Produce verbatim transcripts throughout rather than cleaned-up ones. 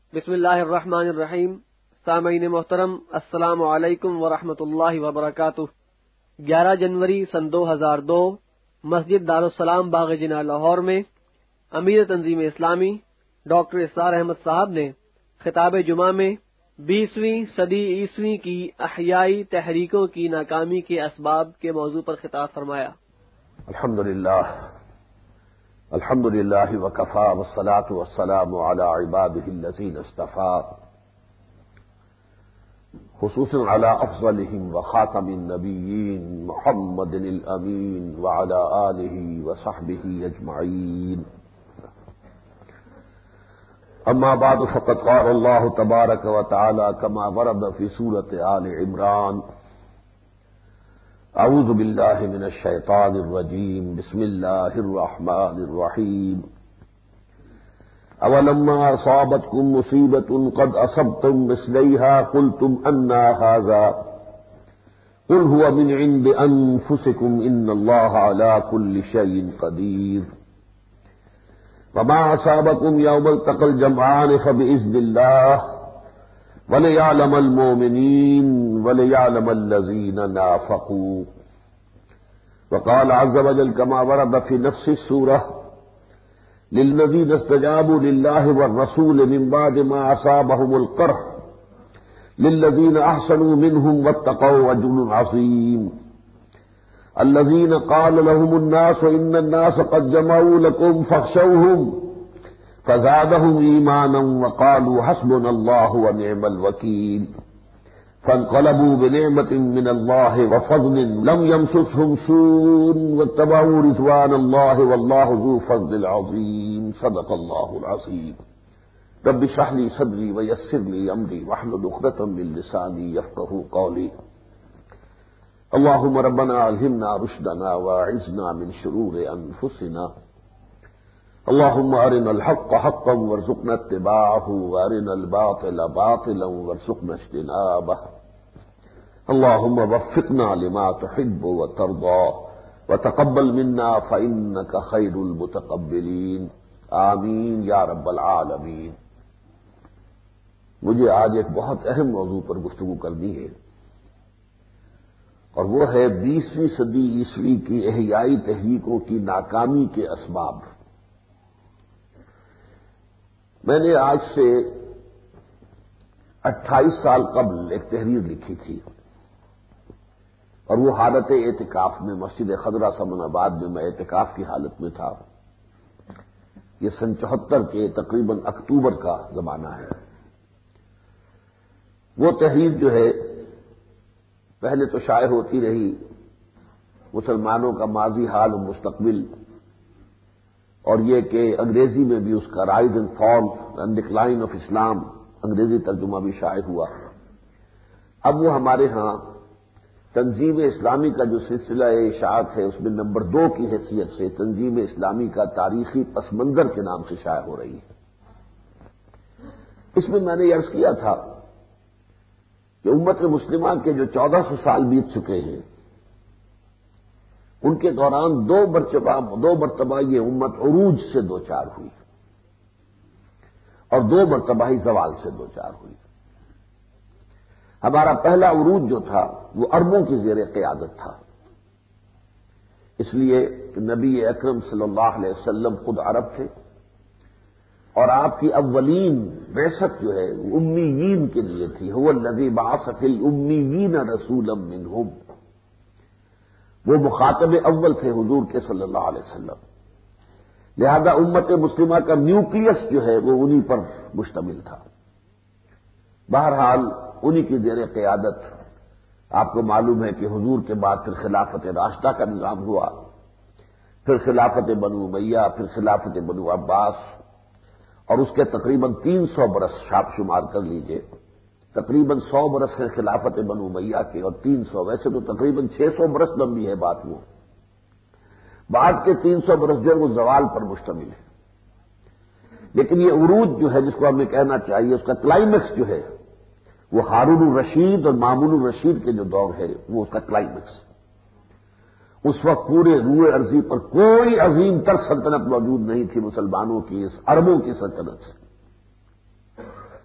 بسم اللہ الرحمن الرحیم۔ سامعین محترم، السلام علیکم ورحمۃ اللہ وبرکاتہ۔ گیارہ جنوری سن دو ہزار دو مسجد دارالسلام باغ جناح لاہور میں امیر تنظیم اسلامی ڈاکٹر اسرار احمد صاحب نے خطاب جمعہ میں بیسویں صدی عیسوی کی احیائی تحریکوں کی ناکامی کے اسباب کے موضوع پر خطاب فرمایا۔ الحمدللہ الحمدللہ وکفی والصلاة والسلام علی عبادہ الذین اصطفیٰ، خصوصاً علی افضلہم وخاتم النبیین محمد الامین وعلی آلہ وصحبہ اجمعین۔ اما بعد فقد قال اللہ تبارک وتعالی کما ورد فی سورۃ آل عمران، اعوذ باللہ من الشیطان الرجیم، بسم اللہ الرحمن الرحیم۔ اولما اصابتکم مصیبۃ قد اصبتم مثلیہا قلتم انا ھذا قل هو من عند انفسکم ان اللہ علی کل شیء قدیر۔ وما اصابکم یوم التقى الجمعان فبإذن اللہ وَلِيَعْلَمَ الْمُؤْمِنِينَ وَلِيَعْلَمَ الَّذِينَ نَافَقُوا۔ وقال عز وجل كما ورد في نفس السورة للذين استجابوا لله والرسول من بعد ما أصابهم القرح للذين أحسنوا منهم واتقوا أجر عظيم الذين قال لهم الناس إن الناس قد جمعوا لكم فاخشوهم فزادهم ایمانا وقالوا حسبنا اللہ ونعم الوکیل فانقلبوا بنعمة من اللہ وفضل لم يمسسهم سوء واتبعوا رضوان اللہ واللہ ذو فضل عظیم۔ صدق اللہ العظیم۔ رب اشرح لي صدری ویسر لي امری واحلل عقدۃ من لسانی یفقهوا قولی۔ اللهم ربنا الہمنا رشدنا واعذنا من شرور انفسنا، اللهم ارنا الحق حقا وارزقنا اتباعه وارنا الباطل باطلا وارزقنا اجتنابه، اللهم وفقنا لما تحب وترضى وتقبل منا فإنك خير المتقبلين، آمین یا رب العالمین۔ مجھے آج ایک بہت اہم موضوع پر گفتگو کرنی ہے، اور وہ ہے بیسویں صدی عیسوی کی احیائی تحریکوں کی ناکامی کے اسباب۔ میں نے آج سے اٹھائیس سال قبل ایک تحریر لکھی تھی، اور وہ حالت اعتکاف میں مسجد خضرہ سمن آباد میں میں اعتکاف کی حالت میں تھا۔ یہ سن چوہتر کے تقریباً اکتوبر کا زمانہ ہے۔ وہ تحریر جو ہے پہلے تو شائع ہوتی رہی، مسلمانوں کا ماضی حال و مستقبل، اور یہ کہ انگریزی میں بھی اس کا rise and fall and decline of Islam انگریزی ترجمہ بھی شائع ہوا۔ اب وہ ہمارے ہاں تنظیم اسلامی کا جو سلسلہ اشاعت ہے اس میں نمبر دو کی حیثیت سے تنظیم اسلامی کا تاریخی پس منظر کے نام سے شائع ہو رہی ہے۔ اس میں میں نے عرض کیا تھا کہ امت مسلمہ کے جو چودہ سو سال بیت چکے ہیں، ان کے دوران دو مرتبہ دو مرتبہ یہ امت عروج سے دوچار ہوئی، اور دو مرتبہ ہی زوال سے دوچار ہوئی۔ ہمارا پہلا عروج جو تھا وہ عربوں کی زیر قیادت تھا، اس لیے کہ نبی اکرم صلی اللہ علیہ وسلم خود عرب تھے، اور آپ کی اولین بعثت جو ہے وہ امیین کے لیے تھی۔ هو الذی بعث فی الامیین رسولا منہم، وہ مخاطب اول تھے حضور کے صلی اللہ علیہ وسلم، لہذا امت مسلمہ کا نیوکلیس جو ہے وہ انہی پر مشتمل تھا۔ بہرحال انہی کی زیر قیادت آپ کو معلوم ہے کہ حضور کے بعد پھر خلافت راشدہ کا نظام ہوا، پھر خلافت بنو امیہ، پھر خلافت بنو عباس، اور اس کے تقریباً تین سو برس شاپ شمار کر لیجئے، تقریباً سو برس ہے خلافت بنو امیہ کے، اور تین سو ویسے تو تقریباً چھ سو برس لمبی ہے بات، وہ بعد کے تین سو برس جو ہے وہ زوال پر مشتمل ہے۔ لیکن یہ عروج جو ہے جس کو ہمیں کہنا چاہیے، اس کا کلائمیکس جو ہے وہ ہارون الرشید اور مامون الرشید کے جو دور ہے وہ اس کا کلائمیکس۔ اس وقت پورے روئے ارضی پر کوئی عظیم تر سلطنت موجود نہیں تھی مسلمانوں کی اس عربوں کی سلطنت سے۔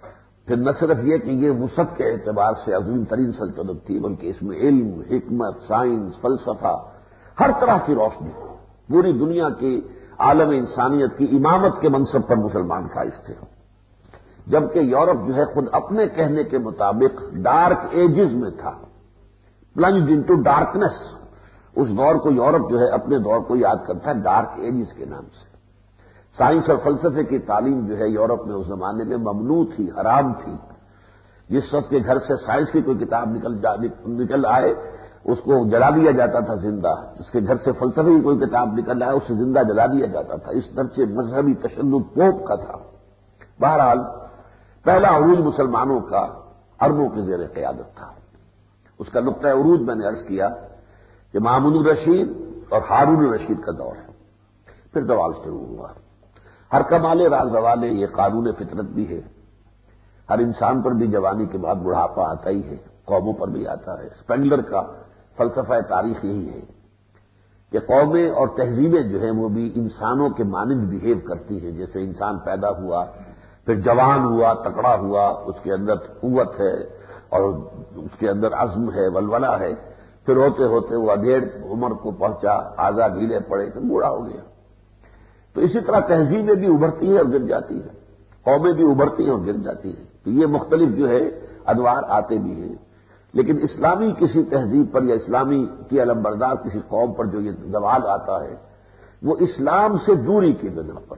پھر نہ صرف یہ کہ یہ وسعت کے اعتبار سے عظیم ترین سلطنت تھی، بلکہ اس میں علم، حکمت، سائنس، فلسفہ، ہر طرح کی روشنی، پوری دنیا کی عالم انسانیت کی امامت کے منصب پر مسلمان فائز تھے، جبکہ یورپ جو ہے خود اپنے کہنے کے مطابق ڈارک ایجز میں تھا، پلنجڈ انٹو ڈارکنیس۔ اس دور کو یورپ جو ہے اپنے دور کو یاد کرتا ہے ڈارک ایجز کے نام سے۔ سائنس اور فلسفے کی تعلیم جو ہے یورپ میں اس زمانے میں ممنوع تھی، حرام تھی۔ جس شخص کے گھر سے سائنس کی کوئی کتاب نکل جا نکل آئے اس کو جلا دیا جاتا تھا زندہ، جس کے گھر سے فلسفے کی کوئی کتاب نکل آئے اسے زندہ جلا دیا جاتا تھا۔ اس درجے مذہبی تشدد پوپ کا تھا۔ بہرحال پہلا عروج مسلمانوں کا عربوں کے زیر قیادت تھا۔ اس کا نقطۂ عروج میں نے عرض کیا کہ مامون الرشید اور ہارون الرشید کا دور ہے، پھر زوال شروع ہوا۔ ہر کمال راز زوال یہ قانون فطرت بھی ہے، ہر انسان پر بھی جوانی کے بعد بڑھاپا آتا ہی ہے، قوموں پر بھی آتا ہے۔ اسپینگلر کا فلسفہ تاریخ یہی ہے کہ قومیں اور تہذیبیں جو ہیں وہ بھی انسانوں کے مانند بہیو کرتی ہیں، جیسے انسان پیدا ہوا، پھر جوان ہوا، تکڑا ہوا، اس کے اندر قوت ہے اور اس کے اندر عزم ہے، ولولہ ہے، پھر ہوتے ہوتے وہ ادھیڑ عمر کو پہنچا، آزاد ڈھیلے پڑے تو بوڑھا ہو گیا۔ تو اسی طرح تہذیبیں بھی ابھرتی ہیں اور گر جاتی ہیں، قومیں بھی ابھرتی ہیں اور گر جاتی ہیں، تو یہ مختلف جو ہے ادوار آتے بھی ہیں۔ لیکن اسلامی کسی تہذیب پر یا اسلامی کی علمبردار کسی قوم پر جو یہ زوال آتا ہے وہ اسلام سے دوری کی بنا پر۔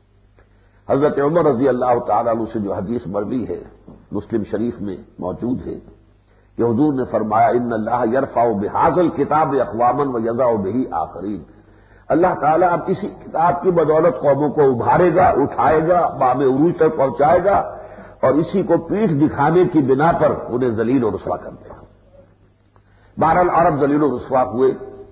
حضرت عمر رضی اللہ تعالیٰ عنہ سے جو حدیث مروی ہے مسلم شریف میں موجود ہے کہ حضور نے فرمایا ان اللہ یرفع بہذا الکتاب اقواما ویضع بہ آخرین، اللہ تعالیٰ اب اسی کتاب کی بدولت قوموں کو ابھارے گا، اٹھائے گا، باب عروج تک پہنچائے گا اور اسی کو پیٹھ دکھانے کی بنا پر انہیں ذلیل و رسوا کر دے گا۔ بہرحال عرب ذلیل و رسوا ہوئے،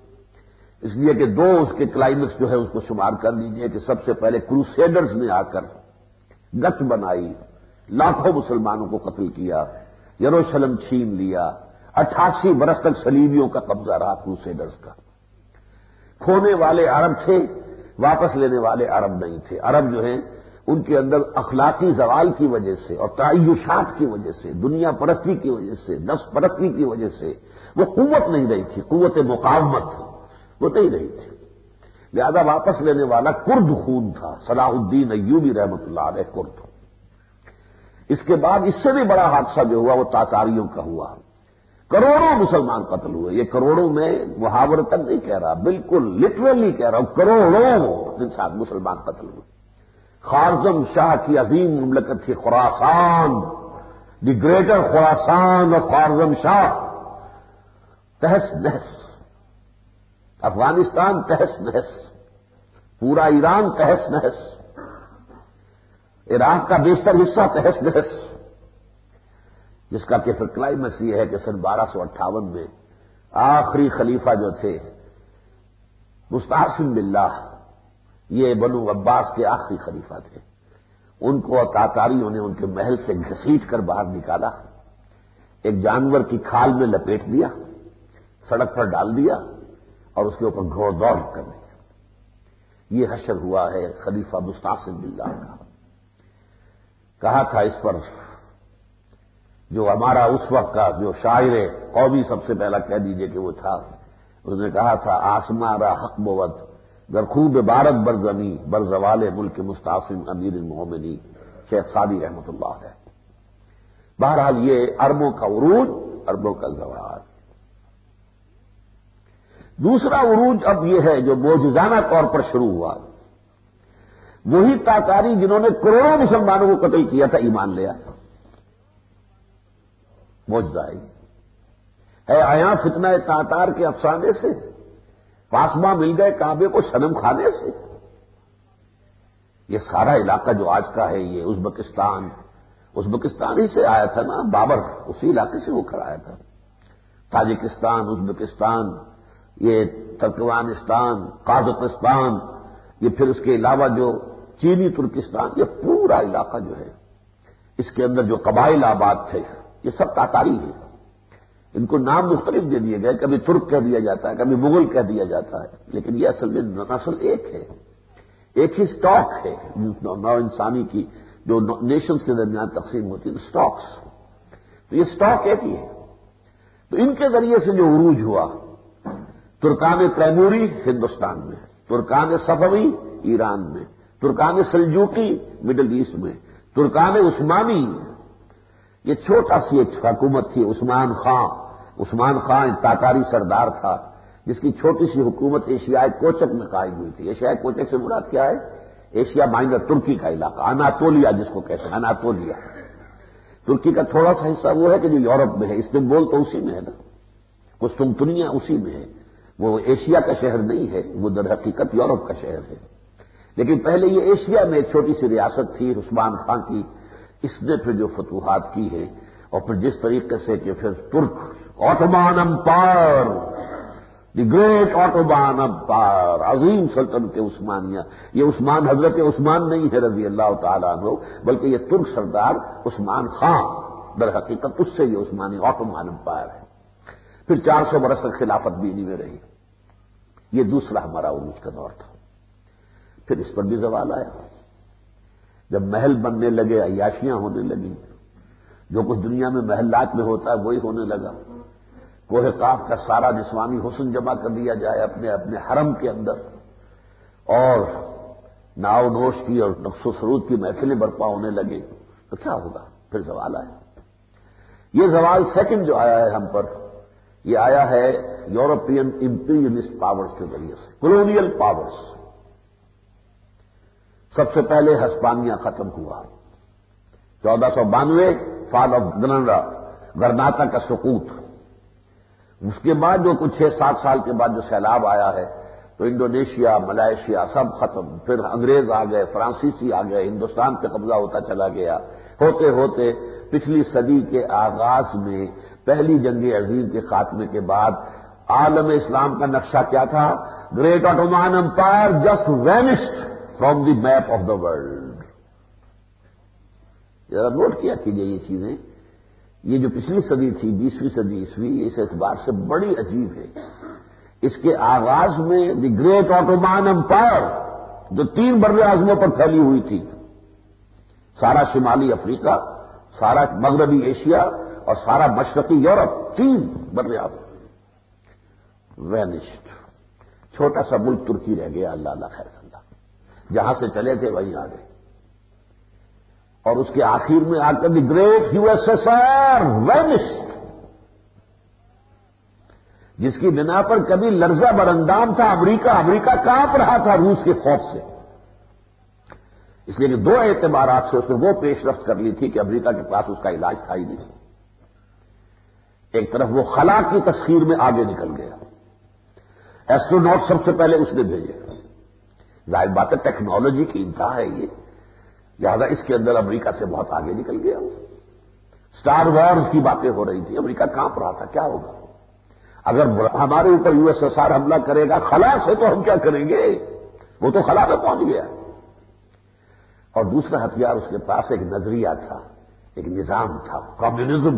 اس لیے کہ دو اس کے کلائمیکس جو ہے اس کو شمار کر لیجئے کہ سب سے پہلے کروسیڈرز نے آ کر گت بنائی، لاکھوں مسلمانوں کو قتل کیا، یروشلم چھین لیا، اٹھاسی برس تک صلیبیوں کا قبضہ رہا کروسیڈرز کا۔ کھونے والے عرب تھے، واپس لینے والے عرب نہیں تھے۔ عرب جو ہیں ان کے اندر اخلاقی زوال کی وجہ سے اور تعیشات کی وجہ سے، دنیا پرستی کی وجہ سے، نفس پرستی کی وجہ سے وہ قوت نہیں رہی تھی، قوت مقاومت وہ نہیں رہی تھی، لہذا واپس لینے والا کرد خون تھا، صلاح الدین ایوبی رحمۃ اللہ علیہ کرد۔ اس کے بعد اس سے بھی بڑا حادثہ جو ہوا وہ تاتاریوں کا ہوا، کروڑوں مسلمان قتل ہوئے۔ یہ کروڑوں میں محاورتن نہیں کہہ رہا، بالکل لٹرلی کہہ رہا ہوں، کروڑوں انسان مسلمان قتل ہوئے۔ خوارزم شاہ کی عظیم مملکت تھی خراسان، دی گریٹر خراسان اور خوارزم شاہ تہس نہس، افغانستان تہس نہس، پورا ایران تہس نہس، عراق کا بیشتر حصہ تہس نہس، جس کا کہ پھر کلائمیکس یہ ہے کہ سن بارہ سو اٹھاون میں آخری خلیفہ جو تھے مستعصم باللہ، یہ بنو عباس کے آخری خلیفہ تھے، ان کو تاتاریوں نے ان کے محل سے گھسیٹ کر باہر نکالا، ایک جانور کی کھال میں لپیٹ دیا، سڑک پر ڈال دیا اور اس کے اوپر گھوڑ دوڑ کر دیا۔ یہ حشر ہوا ہے خلیفہ مستعصم باللہ کا۔ کہا تھا اس پر جو ہمارا اس وقت کا جو شاعر قومی سب سے پہلا کہہ دیجئے کہ وہ تھا، اس نے کہا تھا آسماں را حق بود گر خوب بارت بر زمیں بر زوال ملک مستعصم امیر المومنین، شیخ سعدی رحمۃ اللہ ہے۔ بہرحال یہ عربوں کا عروج، عربوں کا زوال۔ دوسرا عروج اب یہ ہے جو معجزانہ طور پر شروع ہوا، وہی تاتاری جنہوں نے کروڑوں مسلمانوں کو قتل کیا تھا ایمان لیا، معجزہ ہے آیا فتنہ تاتار کے افسانے سے، پاسماں مل گئے کعبے کو صنم کھانے سے۔ یہ سارا علاقہ جو آج کا ہے یہ ازبکستان، ازبکستان ہی سے آیا تھا نا، بابر اسی علاقے سے وہ کر آیا تھا۔ تاجکستان، ازبکستان، یہ ترکمانستان، قازقستان، یہ پھر اس کے علاوہ جو چینی ترکستان، یہ پورا علاقہ جو ہے اس کے اندر جو قبائل آباد تھے یہ سب تاتاری ہیں۔ ان کو نام مختلف دے دیے گئے، کبھی ترک کہہ دیا جاتا ہے، کبھی مغل کہہ دیا جاتا ہے، لیکن یہ اصل میں نسل ایک ہے، ایک ہی سٹاک ہے نو انسانی کی جو نیشنز کے درمیان تقسیم ہوتی ہے اسٹاکس، تو یہ اسٹاک ایک ہی ہے. تو ان کے ذریعے سے جو عروج ہوا، ترکان تیموری ہندوستان میں، ترکان صفوی ایران میں، ترکان سلجوقی مڈل ایسٹ میں، ترکان عثمانی، یہ چھوٹا سی ایک حکومت تھی. عثمان خان عثمان خان ایک تاتاری سردار تھا جس کی چھوٹی سی حکومت ایشیائے کوچک میں قائم ہوئی تھی. ایشیائے کوچک سے مراد کیا ہے؟ ایشیا مائنر، ترکی کا علاقہ، اناتولیا جس کو کہتے ہیں، اناتولیا. ترکی کا تھوڑا سا حصہ وہ ہے کہ جو یورپ میں ہے، استنبول تو اسی میں ہے نا، قسطنطنیہ اسی میں ہے. وہ ایشیا کا شہر نہیں ہے، وہ در حقیقت یورپ کا شہر ہے. لیکن پہلے یہ ایشیا میں ایک چھوٹی سی ریاست تھی عثمان خان کی. اس نے پھر جو فتوحات کی ہے اور پھر جس طریقے سے کہ پھر ترک Ottoman empire, the great Ottoman empire, عظیم سلطنت عثمانیہ، یہ عثمان حضرت عثمان نہیں ہے رضی اللہ تعالیٰ عنہ، بلکہ یہ ترک سردار عثمان خان در حقیقت اس سے یہ عثمانی آٹومان امپائر ہے. پھر چار سو برس تک خلافت بھی انہی میں رہی. یہ دوسرا ہمارا عروج کا دور تھا. پھر اس پر بھی زوال آیا جب محل بننے لگے، عیاشیاں ہونے لگیں، جو کچھ دنیا میں محلات میں ہوتا ہے وہی ہونے لگا. کوہ قاف کا سارا جسمانی حسن جمع کر دیا جائے اپنے اپنے حرم کے اندر، اور ناؤ نوش کی اور نقش و سرود کی محفلیں برپا ہونے لگے، تو کیا ہوگا؟ پھر زوال آیا. یہ زوال سیکنڈ جو آیا ہے ہم پر، یہ آیا ہے یورپین امپیریلسٹ پاورز کے ذریعے سے، کولونیل پاورز. سب سے پہلے ہسپانیہ ختم ہوا، چودہ سو بانوے فال آف گرناڈا، گرناتا کا سقوط. اس کے بعد جو کچھ چھ سات سال کے بعد جو سیلاب آیا ہے تو انڈونیشیا، ملائیشیا سب ختم. پھر انگریز آ گئے، فرانسیسی آ گئے، ہندوستان پہ قبضہ ہوتا چلا گیا. ہوتے ہوتے پچھلی صدی کے آغاز میں پہلی جنگ عظیم کے خاتمے کے بعد عالم اسلام کا نقشہ کیا تھا؟ Great Ottoman empire just vanished from the map of the world. ذرا نوٹ کیا کیجیے یہ چیزیں. یہ جو پچھلی صدی تھی، بیسویں صدی عیسوی، اس اعتبار سے بڑی عجیب ہے. اس کے آغاز میں دی گریٹ آٹومان امپائر جو تین بر اعظموں پر پھیلی ہوئی تھی، سارا شمالی افریقہ، سارا مغربی ایشیا اور سارا مشرقی یورپ، تین بر اعظم وینشڈ. چھوٹا سا ملک ترکی رہ گیا، اللہ اللہ خیر اللہ، جہاں سے چلے تھے وہیں آ گئے. اور اس کے آخر میں آ کر the great U S S R vanished, جس کی بنا پر کبھی لرزہ برندام تھا امریکہ. امریکہ کانپ رہا تھا روس کے خوف سے، اس لیے کہ دو اعتبارات سے اس نے وہ پیش رفت کر لی تھی کہ امریکہ کے پاس اس کا علاج تھا ہی نہیں. ایک طرف وہ خلا کی تسخیر میں آگے نکل گیا، ایسٹروناٹ سب سے پہلے اس نے بھیجے. ظاہر بات ہے ٹیکنالوجی کی انتہا ہے یہ، لہذا اس کے اندر امریکہ سے بہت آگے نکل گیا. سٹار وارز کی باتیں ہو رہی تھی، امریکہ کانپ رہا تھا کیا ہوگا اگر ہمارے اوپر یو ایس ایس آر حملہ کرے گا. خلا سے تو ہم کیا کریں گے، وہ تو خلا میں پہنچ گیا. اور دوسرا ہتھیار اس کے پاس ایک نظریہ تھا، ایک نظام تھا، کمیونزم،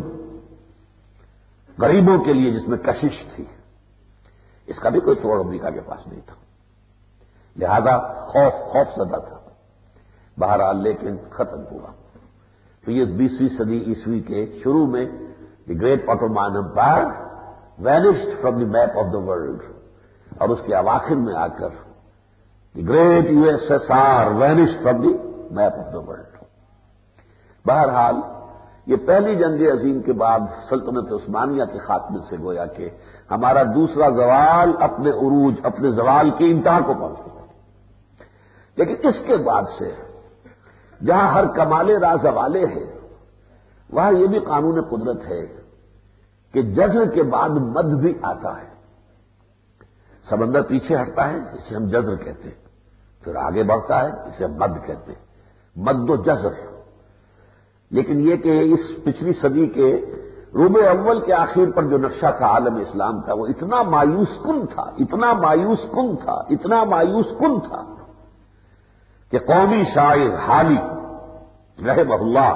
غریبوں کے لیے جس میں کشش تھی. اس کا بھی کوئی توڑ امریکہ کے پاس نہیں تھا، لہذا خوف خوف زدہ تھا. بہرحال لیکن ختم ہوا. تو یہ بیسویں صدی عیسوی کے شروع میں the great Ottoman empire vanished from the map of the world, اور اس کے اواخر میں آ کر the great U S S R vanished from the map of the world. بہرحال یہ پہلی جنگ عظیم کے بعد سلطنت عثمانیہ کے خاتمے سے گویا کہ ہمارا دوسرا زوال اپنے عروج، اپنے زوال کی انتہا کو پہنچ گیا. لیکن اس کے بعد سے جہاں ہر کمال راز والے ہے، وہاں یہ بھی قانون قدرت ہے کہ جزر کے بعد مد بھی آتا ہے. سمندر پیچھے ہٹتا ہے، اسے ہم جزر کہتے ہیں، پھر آگے بڑھتا ہے، اسے ہم مد کہتے ہیں، مد و جزر. لیکن یہ کہ اس پچھلی صدی کے ربع اول کے آخر پر جو نقشہ تھا عالم اسلام کا، وہ اتنا مایوس کن تھا، اتنا مایوس کن تھا، اتنا مایوس کن تھا کہ قومی شاعر حالی رحمہ اللہ،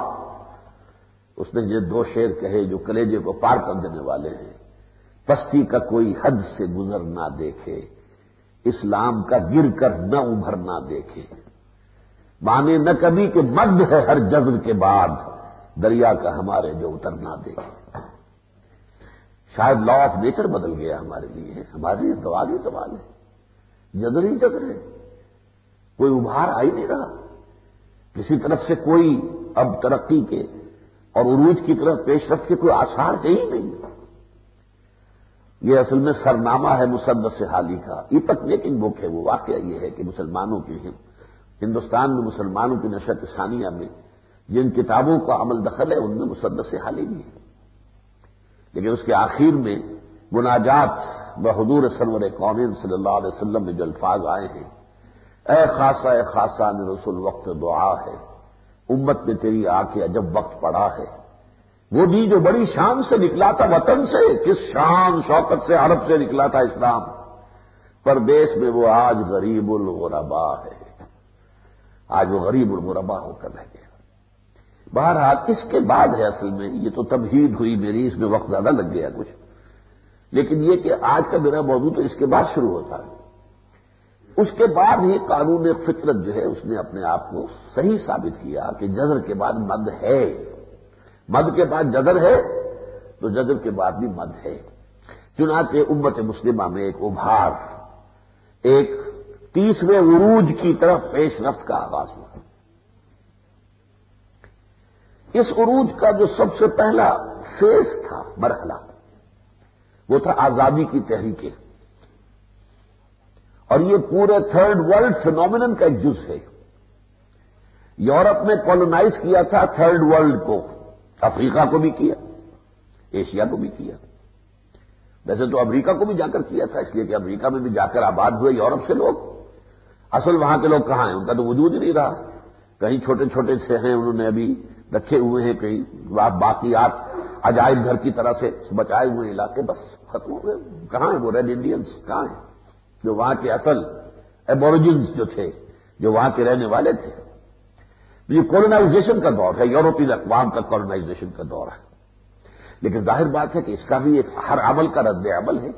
اس نے یہ دو شعر کہے جو کلیجے کو پار کر دینے والے ہیں. پستی کا کوئی حد سے گزر نہ دیکھے، اسلام کا گر کر نہ ابھر نہ دیکھے. مانے نہ کبھی کہ مد ہے ہر جذر کے بعد، دریا کا ہمارے جو اترنا دیکھے۔ شاید لا آف نیچر بدل گیا ہمارے لیے، ہمارے لیے سوال ہی سوال ہے، جذر ہی جذر ہے، کوئی ابھار آ ہی نہیں رہا، کسی طرف سے کوئی اب ترقی کے اور عروج کی طرف پیش رفت کے کوئی آثار ہے ہی نہیں۔ یہ اصل میں سرنامہ ہے مسدس حالی کا، ایپک میکنگ بک ہے وہ۔ واقعہ یہ ہے کہ مسلمانوں کی ہندوستان میں مسلمانوں کی نشأت ثانیہ میں جن کتابوں کا عمل دخل ہے ان میں مسدس حالی بھی ہے، لیکن اس کے آخر میں مناجات بحضور سرور کونین صلی اللہ علیہ وسلم میں جو الفاظ آئے ہیں، اے خاصا اے خاصا نے رسول وقت دعا ہے، امت نے تیری آ کے عجب وقت پڑا ہے، وہ دی جو بڑی شان سے نکلا تھا وطن سے، کس شان شوکت سے عرب سے نکلا تھا اسلام، پردیس میں وہ آج غریب الغربا ہے، آج وہ غریب الغربا ہو کر رہ گیا۔ بہرحال اس کے بعد ہے اصل میں، یہ تو تمہید ہوئی میری، اس میں وقت زیادہ لگ گیا کچھ، لیکن یہ کہ آج کا میرا موضوع تو اس کے بعد شروع ہوتا ہے۔ اس کے بعد ہی قانون فطرت جو ہے اس نے اپنے آپ کو صحیح ثابت کیا کہ جذر کے بعد مد ہے، مد کے بعد جذر ہے تو جذر کے بعد بھی مد ہے۔ چنانچہ امت مسلمہ میں ایک ابھار، ایک تیسرے عروج کی طرف پیش رفت کا آغاز ہوا۔ اس عروج کا جو سب سے پہلا فیز تھا، مرحلہ، وہ تھا آزادی کی تحریکیں، اور یہ پورے تھرڈ ورلڈ فینومینن کا ایک جز ہے۔ یورپ نے کولونائز کیا تھا تھرڈ ورلڈ کو، افریقہ کو بھی کیا، ایشیا کو بھی کیا، ویسے تو امریکہ کو بھی جا کر کیا تھا، اس لیے کہ امریکہ میں بھی جا کر آباد ہوئے یورپ سے لوگ، اصل وہاں کے لوگ کہاں ہیں، ان کا تو وجود ہی نہیں رہا، کہیں چھوٹے چھوٹے سے ہیں، انہوں نے ابھی رکھے ہوئے ہیں، کہیں باقیات عجائب گھر کی طرح سے بچائے ہوئے علاقے، بس ختم ہو گئے۔ کہاں ہیں وہ ریڈ انڈینز، کہاں ہیں جو وہاں کے اصل ایبوریجنز جو تھے، جو وہاں کے رہنے والے تھے؟ یہ کولونائزیشن کا دور ہے، یورپی اقوام کا کولونائزیشن کا دور ہے، لیکن ظاہر بات ہے کہ اس کا بھی ایک ہر عمل کا رد عمل ہے۔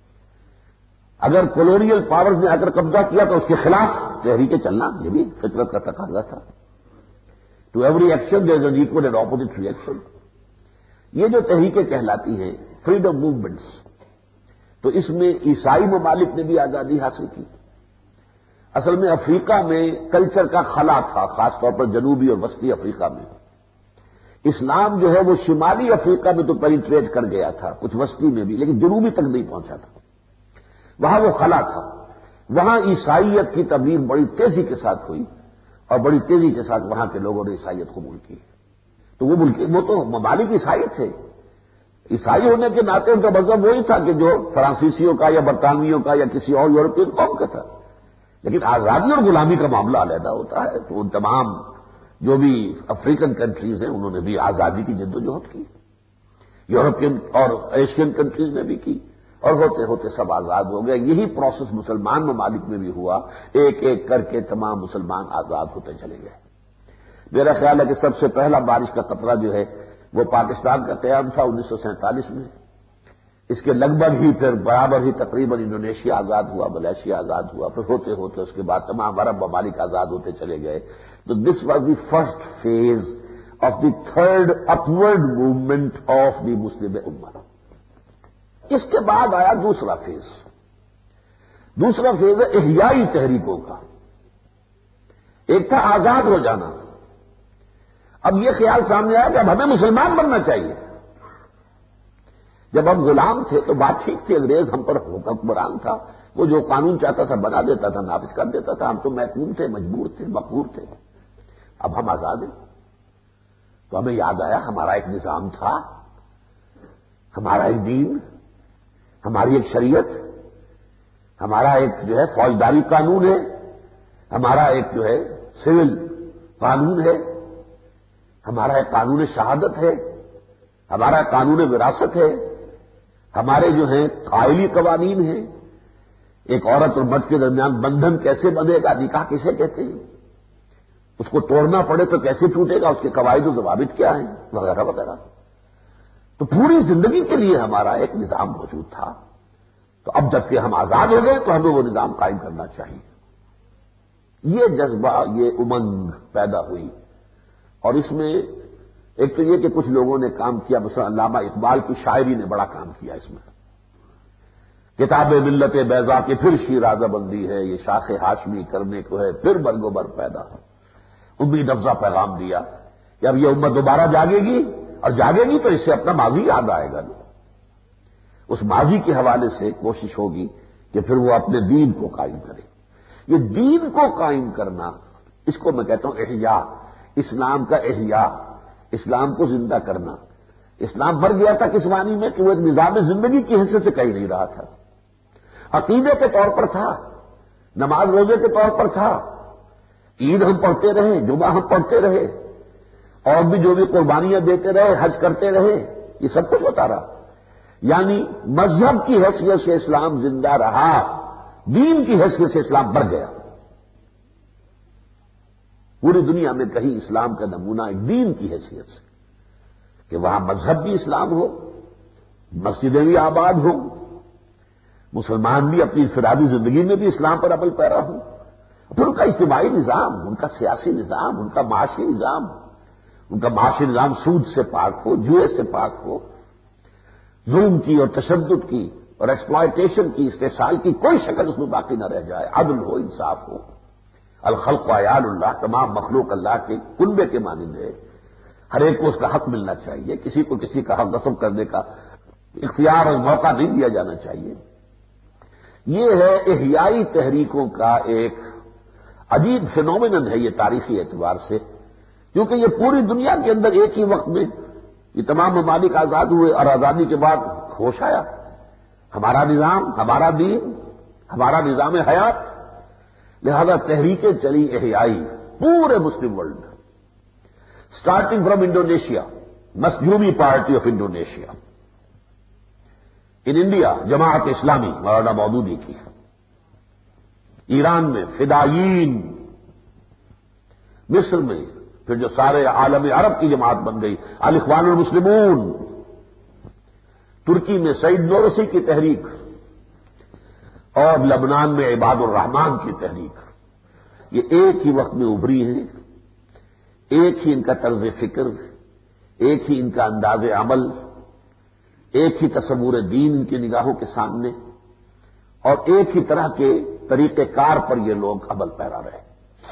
اگر کولونیل پاورز نے آ کر قبضہ کیا تو اس کے خلاف تحریکیں چلنا یہ بھی فطرت کا تقاضا تھا۔ To every action there is an equal and opposite reaction. یہ جو تحریکیں کہلاتی ہیں فریڈم موومنٹس، تو اس میں عیسائی ممالک نے بھی آزادی حاصل کی۔ اصل میں افریقہ میں کلچر کا خلا تھا، خاص طور پر جنوبی اور وسطی افریقہ میں۔ اسلام جو ہے وہ شمالی افریقہ میں تو پینیٹریٹ کر گیا تھا، کچھ وسطی میں بھی، لیکن جنوبی تک نہیں پہنچا تھا، وہاں وہ خلا تھا۔ وہاں عیسائیت کی تبلیغ بڑی تیزی کے ساتھ ہوئی، اور بڑی تیزی کے ساتھ وہاں کے لوگوں نے عیسائیت قبول کی۔ تو وہ ملک وہ تو ممالک عیسائی تھے، عیسائی ہونے کے ناطے ان کا مذہب وہی تھا کہ جو فرانسیسیوں کا یا برطانویوں کا یا کسی اور یورپین قوم کا تھا، لیکن آزادی اور غلامی کا معاملہ علیحدہ ہوتا ہے۔ تو ان تمام جو بھی افریقن کنٹریز ہیں انہوں نے بھی آزادی کی جدوجہد کی، یورپین اور ایشین کنٹریز نے بھی کی، اور ہوتے ہوتے سب آزاد ہو گئے۔ یہی پروسیس مسلمان ممالک میں بھی ہوا، ایک ایک کر کے تمام مسلمان آزاد ہوتے چلے گئے۔ میرا خیال ہے کہ سب سے پہلا بارش کا قطرہ جو ہے وہ پاکستان کا قیام تھا انیس سو سینتالیس میں، اس کے لگ بھگ ہی پھر برابر ہی تقریباً انڈونیشیا آزاد ہوا، ملائیشیا آزاد ہوا، پھر ہوتے ہوتے اس کے بعد تمام عرب ممالک آزاد ہوتے چلے گئے۔ تو this was the first phase of the third upward movement of the Muslim ummah. اس کے بعد آیا دوسرا فیز۔ دوسرا فیز ہے احیائی تحریکوں کا۔ ایک تھا آزاد ہو جانا، اب یہ خیال سامنے آیا کہ اب ہمیں مسلمان بننا چاہیے۔ جب ہم غلام تھے تو بات ٹھیک تھی، انگریز ہم پر حکمران تھا، وہ جو قانون چاہتا تھا بنا دیتا تھا، نافذ کر دیتا تھا، ہم تو محکوم تھے، مجبور تھے، مقہور تھے۔ اب ہم آزاد ہیں تو ہمیں یاد آیا ہمارا ایک نظام تھا، ہمارا ایک دین، ہماری ایک شریعت، ہمارا ایک جو ہے فوجداری قانون ہے، ہمارا ایک جو ہے سول قانون ہے، ہمارا ایک قانون شہادت ہے، ہمارا قانون وراثت ہے، ہمارے جو ہیں قائلی قوانین ہیں، ایک عورت اور مرد کے درمیان بندھن کیسے بندھے گا، نکاح کسے کہتے ہیں، اس کو توڑنا پڑے تو کیسے ٹوٹے گا، اس کے قواعد و ضوابط کیا ہیں، وغیرہ وغیرہ۔ تو پوری زندگی کے لیے ہمارا ایک نظام موجود تھا۔ تو اب جب کہ ہم آزاد ہو گئے تو ہمیں وہ نظام قائم کرنا چاہیے۔ یہ جذبہ، یہ امنگ پیدا ہوئی، اور اس میں ایک تو یہ کہ کچھ لوگوں نے کام کیا، مثلا علامہ اقبال کی شاعری نے بڑا کام کیا اس میں، کتاب ملت بیضا کی پھر شیرازہ بندی ہے، یہ شاخ ہاشمی کرنے کو ہے پھر برگ و بر پیدا، امید افزا پیغام دیا کہ اب یہ امت دوبارہ جاگے گی، اور جاگے گی تو اس سے اپنا ماضی یاد آئے گا، اس ماضی کے حوالے سے کوشش ہوگی کہ پھر وہ اپنے دین کو قائم کرے۔ یہ دین کو قائم کرنا، اس کو میں کہتا ہوں احیاء، اسلام کا احیاء، اسلام کو زندہ کرنا۔ اسلام مر گیا تھا کس معنی میں کہ وہ ایک نظام زندگی کی حیثیت سے کہی نہیں رہا تھا، عقیدے کے طور پر تھا، نماز روزے کے طور پر تھا، عید ہم پڑھتے رہے، جمعہ ہم پڑھتے رہے، اور بھی جو بھی قربانیاں دیتے رہے، حج کرتے رہے، یہ سب کچھ ہوتا رہا، یعنی مذہب کی حیثیت سے اسلام زندہ رہا، دین کی حیثیت سے اسلام مر گیا۔ پوری دنیا میں کہیں اسلام کا نمونہ ایک دین کی حیثیت سے کہ وہاں مذہب بھی اسلام ہو، مسجدیں بھی آباد ہوں، مسلمان بھی اپنی انفرادی زندگی میں بھی اسلام پر عمل پیرا ہوں، پھر ان کا اجتماعی نظام، ان کا سیاسی نظام، ان کا معاشی نظام، ان کا معاشی نظام سود سے پاک ہو، جوئے سے پاک ہو، ظلم کی اور تشدد کی اور ایکسپلائٹیشن کی، استحصال کی کوئی شکل اس میں باقی نہ رہ جائے، عدل ہو، انصاف ہو۔ الخلق عیال اللہ، تمام مخلوق اللہ کے کنبے کے مانند ہے، ہر ایک کو اس کا حق ملنا چاہیے، کسی کو کسی کا حق غصب کرنے کا اختیار اور موقع نہیں دیا جانا چاہیے۔ یہ ہے احیائی تحریکوں کا ایک عجیب فینومینن ہے یہ تاریخی اعتبار سے، کیونکہ یہ پوری دنیا کے اندر ایک ہی وقت میں یہ تمام ممالک آزاد ہوئے، اور آزادی کے بعد ہوش آیا ہمارا نظام، ہمارا دین، ہمارا نظام حیات، لہذا تحریکیں چلی احیائی پورے مسلم ورلڈ میں، starting from Indonesia, Masyumi party of Indonesia, in India Jamaat Islami Maulana Maududi کی، ایران میں فدائین، مصر میں پھر جو سارے عالم عرب کی جماعت بن گئی الاخوان المسلمون، ترکی میں سعید نورسی کی تحریک، اور لبنان میں عباد الرحمان کی تحریک، یہ ایک ہی وقت میں ابھری ہیں، ایک ہی ان کا طرز فکر، ایک ہی ان کا انداز عمل، ایک ہی تصور دین ان کی نگاہوں کے سامنے، اور ایک ہی طرح کے طریقہ کار پر یہ لوگ عمل پیرا رہے۔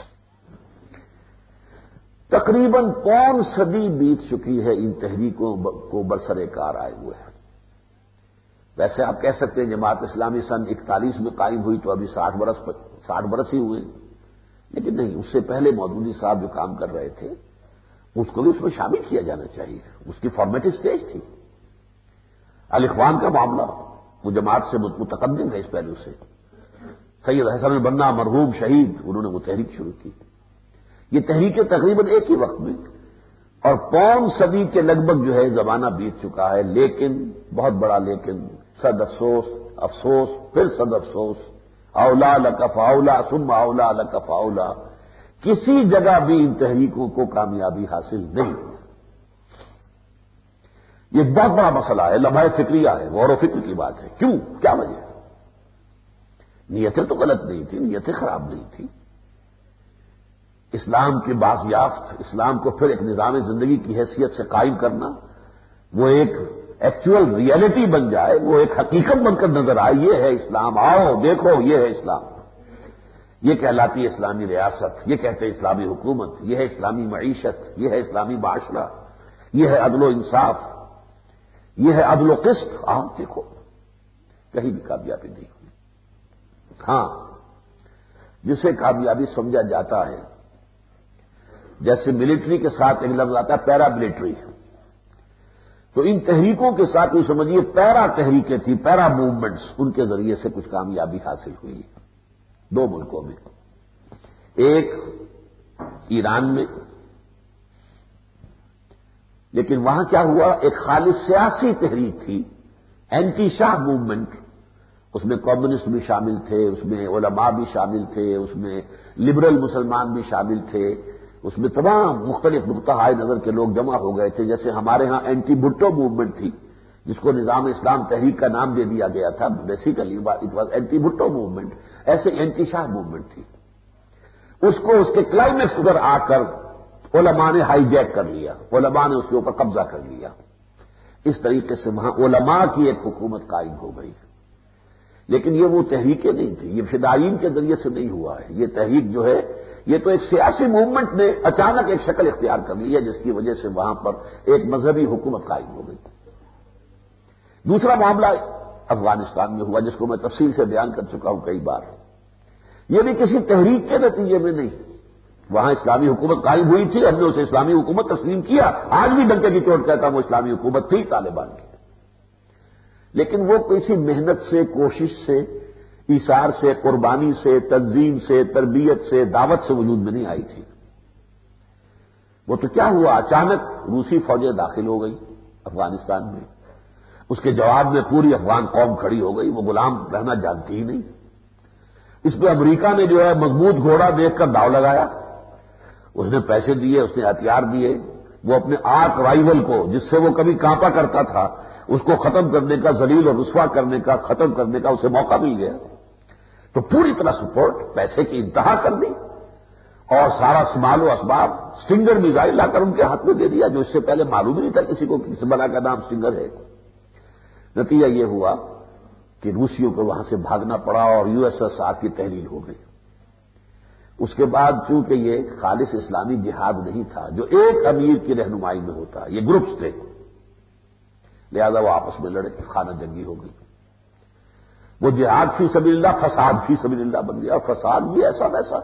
تقریباً پون صدی بیت چکی ہے ان تحریکوں کو برسر کار آئے ہوئے ہیں۔ ویسے آپ کہہ سکتے ہیں جماعت اسلامی سن اکتالیس میں قائم ہوئی تو ابھی ساٹھ برس ساٹھ برس ہی ہوئے، لیکن نہیں، اس سے پہلے مودودی صاحب جو کام کر رہے تھے اس کو بھی اس میں شامل کیا جانا چاہیے، اس کی فارمیٹو سٹیج تھی۔ الاخوان کا معاملہ وہ جماعت سے متقدم ہے اس پہلو سے، سید حسن البنا مرحوم شہید، انہوں نے وہ تحریک شروع کی، یہ تحریکیں تقریباً ایک ہی وقت میں، اور پون صدی کے لگ بھگ جو ہے زمانہ بیت چکا ہے، لیکن بہت بڑا لیکن، صد افسوس، افسوس پھر صد افسوس، اولا لک فاولا ثم اولا لک فاولا، کسی جگہ بھی ان تحریکوں کو کامیابی حاصل نہیں۔ یہ بہت بڑا مسئلہ ہے، لمحہ فکریہ ہے، غور و فکر کی بات ہے، کیوں، کیا وجہ؟ نیتیں تو غلط نہیں تھی، نیتیں خراب نہیں تھی، اسلام کی بازیافت، اسلام کو پھر ایک نظام زندگی کی حیثیت سے قائم کرنا، وہ ایک ایکچوئل ریئلٹی بن جائے، وہ ایک حقیقت بن کر نظر آئے، یہ ہے اسلام، آؤ دیکھو یہ ہے اسلام، یہ کہلاتی ہے اسلامی ریاست، یہ کہتے ہیں اسلامی حکومت، یہ ہے اسلامی معیشت، یہ ہے اسلامی معاشرہ، یہ ہے عدل و انصاف، یہ ہے عدل و قسط، آؤ دیکھو، کہیں بھی کامیابی نہیں ہوئی۔ ہاں، جسے کامیابی سمجھا جاتا ہے، جیسے ملٹری کے ساتھ ایک لفظ آتا ہے پیرا ملٹری، تو ان تحریکوں کے ساتھ یہ سمجھیے پیرا تحریکیں تھیں، پیرا موومنٹس، ان کے ذریعے سے کچھ کامیابی حاصل ہوئی دو ملکوں میں، ایک ایران میں، لیکن وہاں کیا ہوا، ایک خالص سیاسی تحریک تھی، اینٹی شاہ موومنٹ، اس میں کمیونسٹ بھی شامل تھے، اس میں علماء بھی شامل تھے، اس میں لبرل مسلمان بھی شامل تھے، اس میں تمام مختلف نقطہ نظر کے لوگ جمع ہو گئے تھے، جیسے ہمارے ہاں اینٹی بھٹو موومنٹ تھی جس کو نظام اسلام تحریک کا نام دے دیا گیا تھا، basically it was anti Bhutto movement, ایسے اینٹی شاہ موومنٹ تھی۔ اس کو اس کے کلائمیکس پر آ کر علماء نے ہائی جیک کر لیا، علماء نے اس کے اوپر قبضہ کر لیا. اس طریقے سے وہاں علماء کی ایک حکومت قائم ہو گئی. لیکن یہ وہ تحریکیں نہیں تھی، یہ فدائین کے ذریعے سے نہیں ہوا ہے. یہ تحریک جو ہے یہ تو ایک سیاسی موومنٹ نے اچانک ایک شکل اختیار کر لی ہے، جس کی وجہ سے وہاں پر ایک مذہبی حکومت قائم ہو گئی. دوسرا معاملہ افغانستان میں ہوا، جس کو میں تفصیل سے بیان کر چکا ہوں کئی بار. یہ بھی کسی تحریک کے نتیجے میں نہیں. وہاں اسلامی حکومت قائم ہوئی تھی، ہم نے اسے اسلامی حکومت تسلیم کیا. آج بھی ڈنکے کی چوٹ کہتا ہوں وہ اسلامی حکومت تھی طالبان کی. لیکن وہ کسی محنت سے، کوشش سے، ایثار سے، قربانی سے، تنظیم سے، تربیت سے، دعوت سے وجود میں نہیں آئی تھی. وہ تو کیا ہوا، اچانک روسی فوجیں داخل ہو گئی افغانستان میں. اس کے جواب میں پوری افغان قوم کھڑی ہو گئی. وہ غلام رہنا جانتی ہی نہیں. اس پہ امریکہ نے جو ہے مضبوط گھوڑا دیکھ کر داؤ لگایا. اس نے پیسے دیے، اس نے ہتھیار دیے. وہ اپنے آرک رائیول کو، جس سے وہ کبھی کانپا کرتا تھا، اس کو ختم کرنے کا، ذلیل اور رسوا کرنے کا، ختم کرنے کا اسے موقع مل گیا. تو پوری طرح سپورٹ، پیسے کی انتہا کر دی اور سارا سامان و اسباب، سٹنگر میزائل لا کر ان کے ہاتھ میں دے دیا، جو اس سے پہلے معلوم ہی نہیں تھا کسی کو کہ اس بلا کا نام سٹنگر ہے. نتیجہ یہ ہوا کہ روسیوں کو وہاں سے بھاگنا پڑا اور یو ایس ایس آر کی تحلیل ہو گئی. اس کے بعد چونکہ یہ خالص اسلامی جہاد نہیں تھا جو ایک امیر کی رہنمائی میں ہوتا، یہ گروپس تھے، لہذا وہ آپس میں لڑے، خانہ جنگی ہو گئی. وہ جہاد فی سبیل اللہ فساد فی سبیل اللہ بن گیا. اور فساد بھی ایسا ویسا،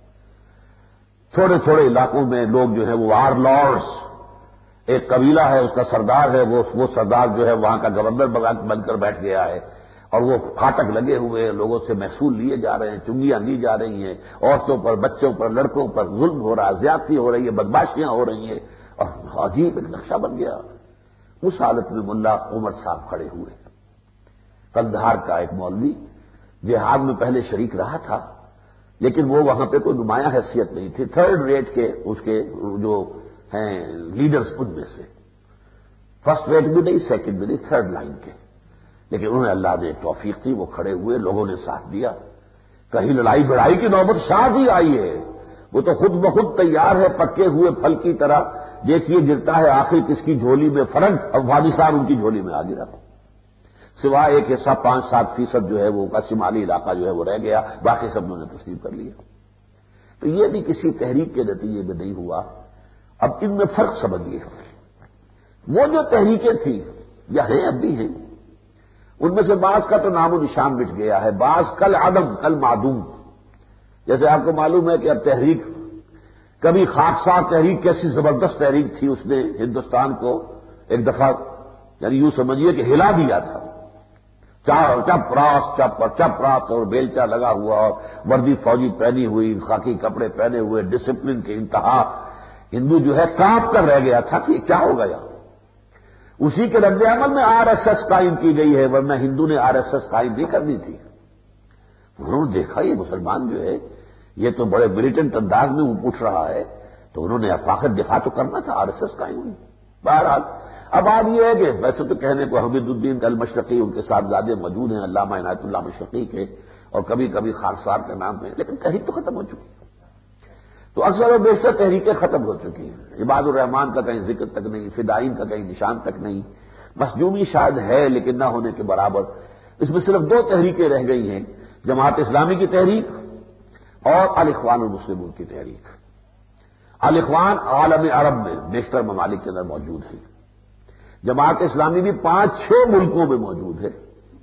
چھوٹے چھوٹے علاقوں میں لوگ جو ہیں وہ وار لارڈس، ایک قبیلہ ہے اس کا سردار ہے، وہ وہ سردار جو ہے وہاں کا گورنر بن کر بیٹھ گیا ہے اور وہ پھاٹک لگے ہوئے ہیں، لوگوں سے محصول لیے جا رہے ہیں، چنگیاں لی جا رہی ہیں، عورتوں پر، بچوں پر، لڑکوں پر ظلم ہو رہا ہے، زیادتی ہو رہی ہے، بدماشیاں ہو رہی ہیں. اور عجیب ایک نقشہ بن گیا. اس حالت میں ملا عمر صاحب کھڑے ہوئے. قندھار کا ایک مولوی جہاد میں پہلے شریک رہا تھا، لیکن وہ وہاں پہ کوئی نمایاں حیثیت نہیں تھی، تھرڈ ریٹ کے اس کے جو ہیں لیڈرز ان میں سے، فرسٹ ریٹ بھی نہیں، سیکنڈ بھی نہیں، تھرڈ لائن کے. لیکن انہیں اللہ نے توفیق تھی، وہ کھڑے ہوئے، لوگوں نے ساتھ دیا. کہیں لڑائی بڑائی کی نوبت ساتھ ہی آئی ہے، وہ تو خود بخود تیار ہے، پکے ہوئے پھل کی طرح. دیکھیے گرتا ہے آخر کس کی جھولی میں، فرنٹ افغانستان ان کی جھولی میں آ گرا. سوائے ایک حصہ پانچ سات فیصد جو ہے وہ کا شمالی علاقہ جو ہے وہ رہ گیا، باقی سب انہوں نے تسلیم کر لیا. تو یہ بھی کسی تحریک کے نتیجے میں نہیں ہوا. اب ان میں فرق سمجھیے. وہ جو تحریکیں تھیں یا ہیں اب بھی ہیں، ان میں سے بعض کا تو نام و نشان مٹ گیا ہے، بعض کل عدم کل معدوم. جیسے آپ کو معلوم ہے کہ اب تحریک، کبھی خاکسار تحریک کیسی زبردست تحریک تھی، اس نے ہندوستان کو ایک دفعہ یعنی یوں سمجھیے کہ ہلا دیا تھا. چار چپ راس چپ اور چپ راس اور بیلچا لگا ہوا اور وردی فوجی پہنی ہوئی، خاکی کپڑے پہنے ہوئے، ڈسپلن کے انتہا. ہندو جو ہے کانپ کر رہ گیا تھا کہ کیا ہو گیا. اسی کے رد عمل میں آر ایس ایس قائم کی گئی ہے، ورنہ ہندو نے آر ایس ایس قائم نہیں کرنی تھی. انہوں نے دیکھا یہ مسلمان جو ہے یہ تو بڑے ملیٹنٹ انداز میں اٹھ رہا ہے، تو انہوں نے افاقت دفاع تو کرنا تھا، آر ایس ایس قائم ہوئی. بہرحال اب بات یہ ہے کہ ویسے تو کہنے کو حمید الدین المشرقی ان کے صاحبزادے موجود ہیں، علامہ عنایت اللہ مشرقی کے، اور کبھی کبھی خارسار کے نام ہے، لیکن تحریک تو ختم ہو چکی. تو اکثر و بیشتر تحریکیں ختم ہو چکی ہیں. عباد الرحمان کا کہیں ذکر تک نہیں، فدائین کا کہیں نشان تک نہیں. مسجونی شاید ہے لیکن نہ ہونے کے برابر. اس میں صرف دو تحریکیں رہ گئی ہیں، جماعت اسلامی کی تحریک اور الاخوان المسلمون کی تحریک. الاخوان عالم عرب میں بیشتر ممالک کے اندر موجود ہے. جماعت اسلامی بھی پانچ چھ ملکوں میں موجود ہے.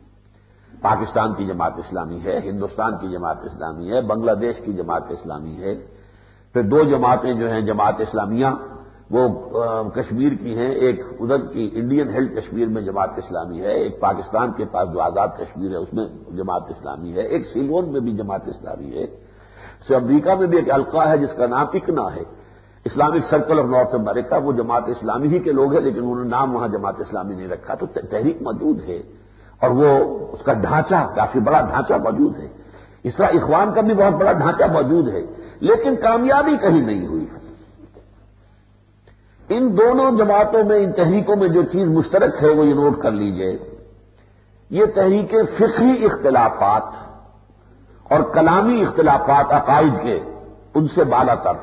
پاکستان کی جماعت اسلامی ہے، ہندوستان کی جماعت اسلامی ہے، بنگلہ دیش کی جماعت اسلامی ہے. پھر دو جماعتیں جو ہیں جماعت اسلامیہ وہ کشمیر کی ہیں، ایک ادھر کی انڈین ہیلڈ کشمیر میں جماعت اسلامی ہے، ایک پاکستان کے پاس جو آزاد کشمیر ہے اس میں جماعت اسلامی ہے، ایک سیلون میں بھی جماعت اسلامی ہے. سے امریکہ میں بھی ایک حلقہ ہے جس کا نام اکنا ہے، Islamic circle of North America. وہ جماعت اسلامی ہی کے لوگ ہیں لیکن انہوں نے نام وہاں جماعت اسلامی نہیں رکھا. تو تحریک موجود ہے اور وہ اس کا ڈھانچہ کافی بڑا ڈھانچہ موجود ہے. اس طرح اخوان کا بھی بہت بڑا ڈھانچہ موجود ہے، لیکن کامیابی کہیں نہیں ہوئی. ان دونوں جماعتوں میں، ان تحریکوں میں جو چیز مشترک ہے وہ یہ نوٹ کر لیجئے، یہ تحریکیں فقہی اختلافات اور کلامی اختلافات عقائد کے ان سے بالا تر،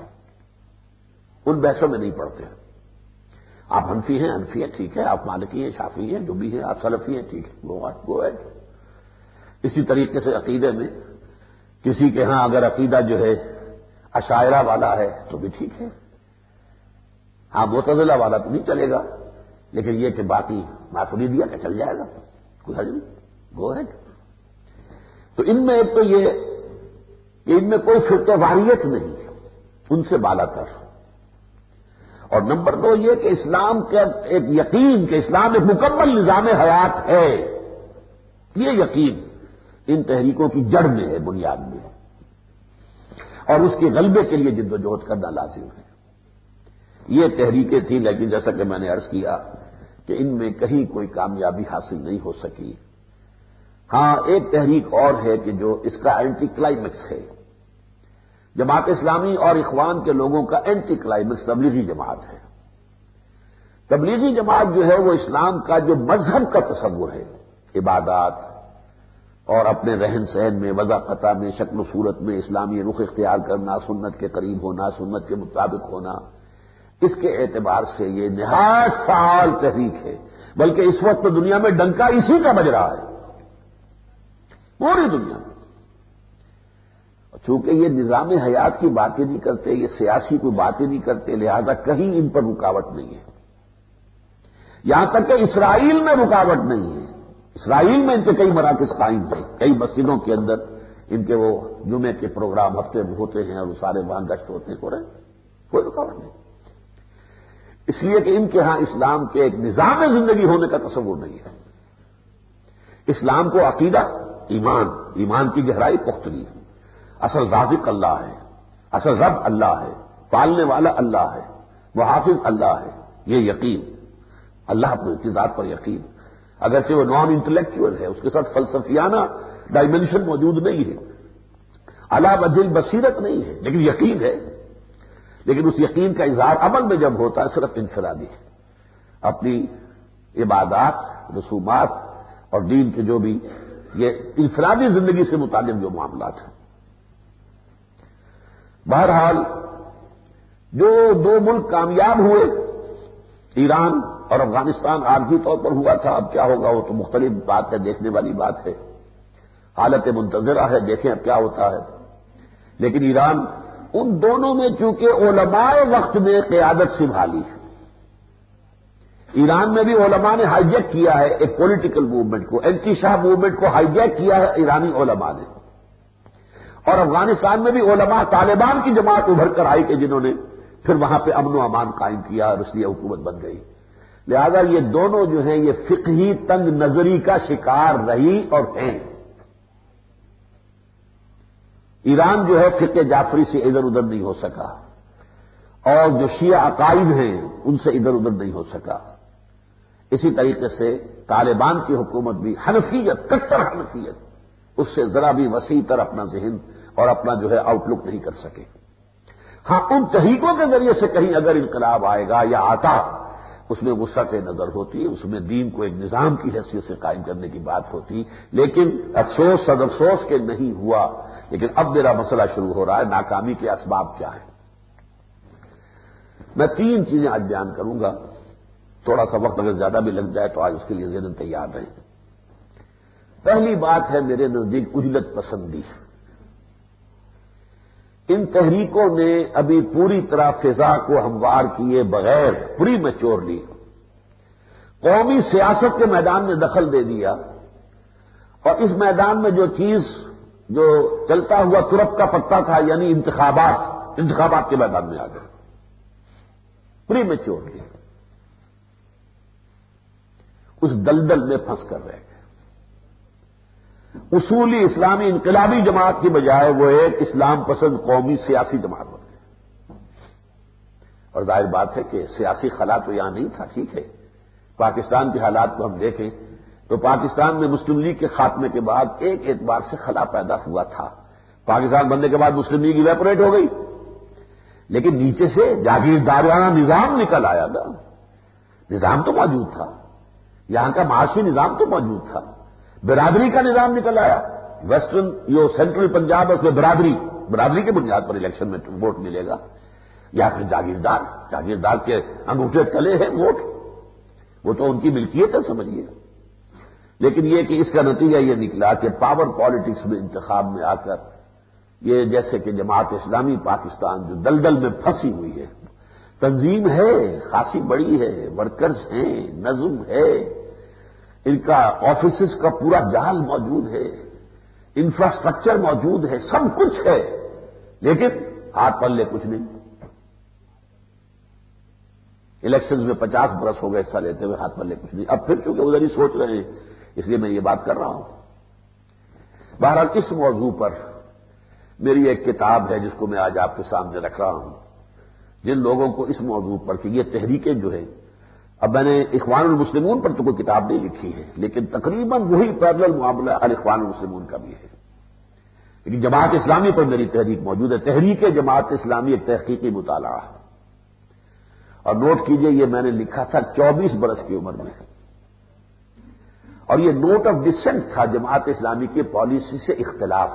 ان بحثوں میں نہیں پڑتے. آپ حنفی ہیں، حنفی ہیں، ٹھیک ہے. آپ مالکی ہیں، شافعی ہیں، جو بھی ہیں. آپ سلفی ہیں، ٹھیک ہے، گو گو ایڈ. اسی طریقے سے عقیدے میں کسی کے ہاں اگر عقیدہ جو ہے اشاعرہ والا ہے تو بھی ٹھیک ہے. ہاں معتزلہ والا تو نہیں چلے گا، لیکن یہ کہ باقی ماتریدیہ کا چل جائے گا، کوئی حرج نہیں، گو ایڈ. تو ان میں ایک تو یہ کہ ان میں کوئی فرقہ واریت نہیں، ان سے بالا تر. اور نمبر دو یہ کہ اسلام کا ایک یقین کہ اسلام ایک مکمل نظام حیات ہے، یہ یقین ان تحریکوں کی جڑ میں ہے، بنیاد میں ہے، اور اس کے غلبے کے لیے جد و جہد کرنا لازم ہے. یہ تحریکیں تھیں، لیکن جیسا کہ میں نے عرض کیا کہ ان میں کہیں کوئی کامیابی حاصل نہیں ہو سکی. ہاں ایک تحریک اور ہے کہ جو اس کا اینٹی کلائمیکس ہے. جماعت اسلامی اور اخوان کے لوگوں کا اینٹی کلائمیکس تبلیغی جماعت ہے. تبلیغی جماعت جو ہے وہ اسلام کا جو مذہب کا تصور ہے، عبادات اور اپنے رہن سہن میں، وضاقتہ میں، شکل و صورت میں اسلامی رخ اختیار کرنا، سنت کے قریب ہونا، سنت کے مطابق ہونا، اس کے اعتبار سے یہ نہایت فعال تحریک ہے. بلکہ اس وقت دنیا میں ڈنکا اسی کا بج رہا ہے، پوری دنیا میں. چونکہ یہ نظام حیات کی باتیں نہیں کرتے، یہ سیاسی کوئی باتیں نہیں کرتے، لہذا کہیں ان پر رکاوٹ نہیں ہے. یہاں تک کہ اسرائیل میں رکاوٹ نہیں ہے. اسرائیل میں ان کے کئی مراکز قائم ہیں، کئی مسجدوں کے اندر ان کے وہ جمعے کے پروگرام ہفتے میں ہوتے ہیں اور وہ سارے وہاں گشت ہوتے ہیں، ہو رہے ہیں، کوئی رکاوٹ نہیں. اس لیے کہ ان کے ہاں اسلام کے ایک نظام زندگی ہونے کا تصور نہیں ہے. اسلام کو عقیدہ، ایمان، ایمان کی گہرائی پختگی، اصل رازق اللہ ہے، اصل رب اللہ ہے، پالنے والا اللہ ہے، محافظ اللہ ہے، یہ یقین، اللہ کی ذات پر یقین. اگرچہ وہ نان انٹلیکچوئل ہے، اس کے ساتھ فلسفیانہ ڈائمینشن موجود نہیں ہے، علی وجہ بصیرت نہیں ہے، لیکن یقین ہے. لیکن اس یقین کا اظہار عمل میں جب ہوتا ہے صرف انفرادی ہے. اپنی عبادات، رسومات اور دین کے جو بھی یہ انفرادی زندگی سے متعلق جو معاملات ہیں. بہرحال جو دو ملک کامیاب ہوئے، ایران اور افغانستان عارضی طور پر ہوا تھا، اب کیا ہوگا وہ تو مختلف بات ہے، دیکھنے والی بات ہے، حالت منتظرہ ہے، دیکھیں اب کیا ہوتا ہے. لیکن ایران، ان دونوں میں چونکہ علماء وقت نے قیادت سنبھالی، ایران میں بھی علماء نے ہائی جیک کیا ہے ایک پولیٹیکل موومنٹ کو، اینٹی شاہ موومنٹ کو ہائی جیک کیا ہے ایرانی علماء نے. اور افغانستان میں بھی علماء، طالبان کی جماعت ابھر کر آئی کہ جنہوں نے پھر وہاں پہ امن و امان قائم کیا اور اس لیے حکومت بن گئی. لہذا یہ دونوں جو ہیں یہ فقہی تنگ نظری کا شکار رہی اور ہیں. ایران جو ہے فقہ جعفری سے ادھر ادھر نہیں ہو سکا، اور جو شیعہ عقائد ہیں ان سے ادھر ادھر نہیں ہو سکا. اسی طریقے سے طالبان کی حکومت بھی حنفیت، کٹر حنفیت، اس سے ذرا بھی وسیع تر اپنا ذہن اور اپنا جو ہے آؤٹ لک نہیں کر سکے. ہاں ان تحریکوں کے ذریعے سے کہیں اگر انقلاب آئے گا یا آتا، اس میں وسعت نظر ہوتی، اس میں دین کو ایک نظام کی حیثیت سے قائم کرنے کی بات ہوتی. لیکن افسوس صد افسوس کہ نہیں ہوا. لیکن اب میرا مسئلہ شروع ہو رہا ہے، ناکامی کے اسباب کیا ہیں. میں تین چیزیں آج بیان کروں گا، تھوڑا سا وقت اگر زیادہ بھی لگ جائے تو آج اس کے لیے ذہن تیار رہیں. پہلی بات ہے میرے نزدیک عجلت پسندی. ان تحریکوں نے ابھی پوری طرح فضا کو ہموار کیے بغیر پری میچورلی قومی سیاست کے میدان میں دخل دے دیا، اور اس میدان میں جو چیز جو چلتا ہوا ترپ کا پتا تھا، یعنی انتخابات، انتخابات کے میدان میں آ گئے پری میچورلی، اس دلدل میں پھنس کر رہ گئے. اصولی اسلامی انقلابی جماعت کی بجائے وہ ایک اسلام پسند قومی سیاسی جماعت بن گئی. اور ظاہر بات ہے کہ سیاسی خلا تو یہاں نہیں تھا. ٹھیک ہے، پاکستان کے حالات کو ہم دیکھیں تو پاکستان میں مسلم لیگ کے خاتمے کے بعد ایک اعتبار سے خلا پیدا ہوا تھا. پاکستان بننے کے بعد مسلم لیگ ایویپوریٹ ہو گئی، لیکن نیچے سے جاگیردارانہ نظام نکل آیا نا. نظام تو موجود تھا، یہاں کا معاشی نظام تو موجود تھا، برادری کا نظام نکل آیا. ویسٹرن جو سینٹرل پنجاب ہے اس میں برادری، برادری کی بنیاد پر الیکشن میں ووٹ ملے گا، یا پھر جاگیردار جاگیردار کے انگوٹھے تلے ہیں ووٹ، وہ تو ان کی ملکیت ہے سمجھیے. لیکن یہ کہ اس کا نتیجہ یہ نکلا کہ پاور پالیٹکس میں انتخاب میں آ کر یہ جیسے کہ جماعت اسلامی پاکستان جو دلدل میں پھنسی ہوئی ہے، تنظیم ہے خاصی بڑی ہے، ورکرز ہیں، نظم ہے، ان کا آفیسز کا پورا جال موجود ہے، انفراسٹرکچر موجود ہے، سب کچھ ہے، لیکن ہاتھ پلے کچھ نہیں. الیکشنز میں پچاس برس ہو گئے حصہ لیتے ہوئے، ہاتھ پلے کچھ نہیں. اب پھر چونکہ ادھر ہی سوچ رہے ہیں اس لیے میں یہ بات کر رہا ہوں. بہرحال اس موضوع پر میری ایک کتاب ہے جس کو میں آج آپ کے سامنے رکھ رہا ہوں. جن لوگوں کو اس موضوع پر کہ یہ تحریکیں جو ہے، اب میں نے اخوان المسلمون پر تو کوئی کتاب نہیں لکھی ہے، لیکن تقریباً وہی پیرلل معاملہ الاخوان المسلمون کا بھی ہے، لیکن جماعت اسلامی پر میری تحریک موجود ہے. تحریک جماعت اسلامی ایک تحقیقی مطالعہ ہے، اور نوٹ کیجئے یہ میں نے لکھا تھا چوبیس برس کی عمر میں، اور یہ نوٹ آف ڈسینٹ تھا جماعت اسلامی کی پالیسی سے اختلاف.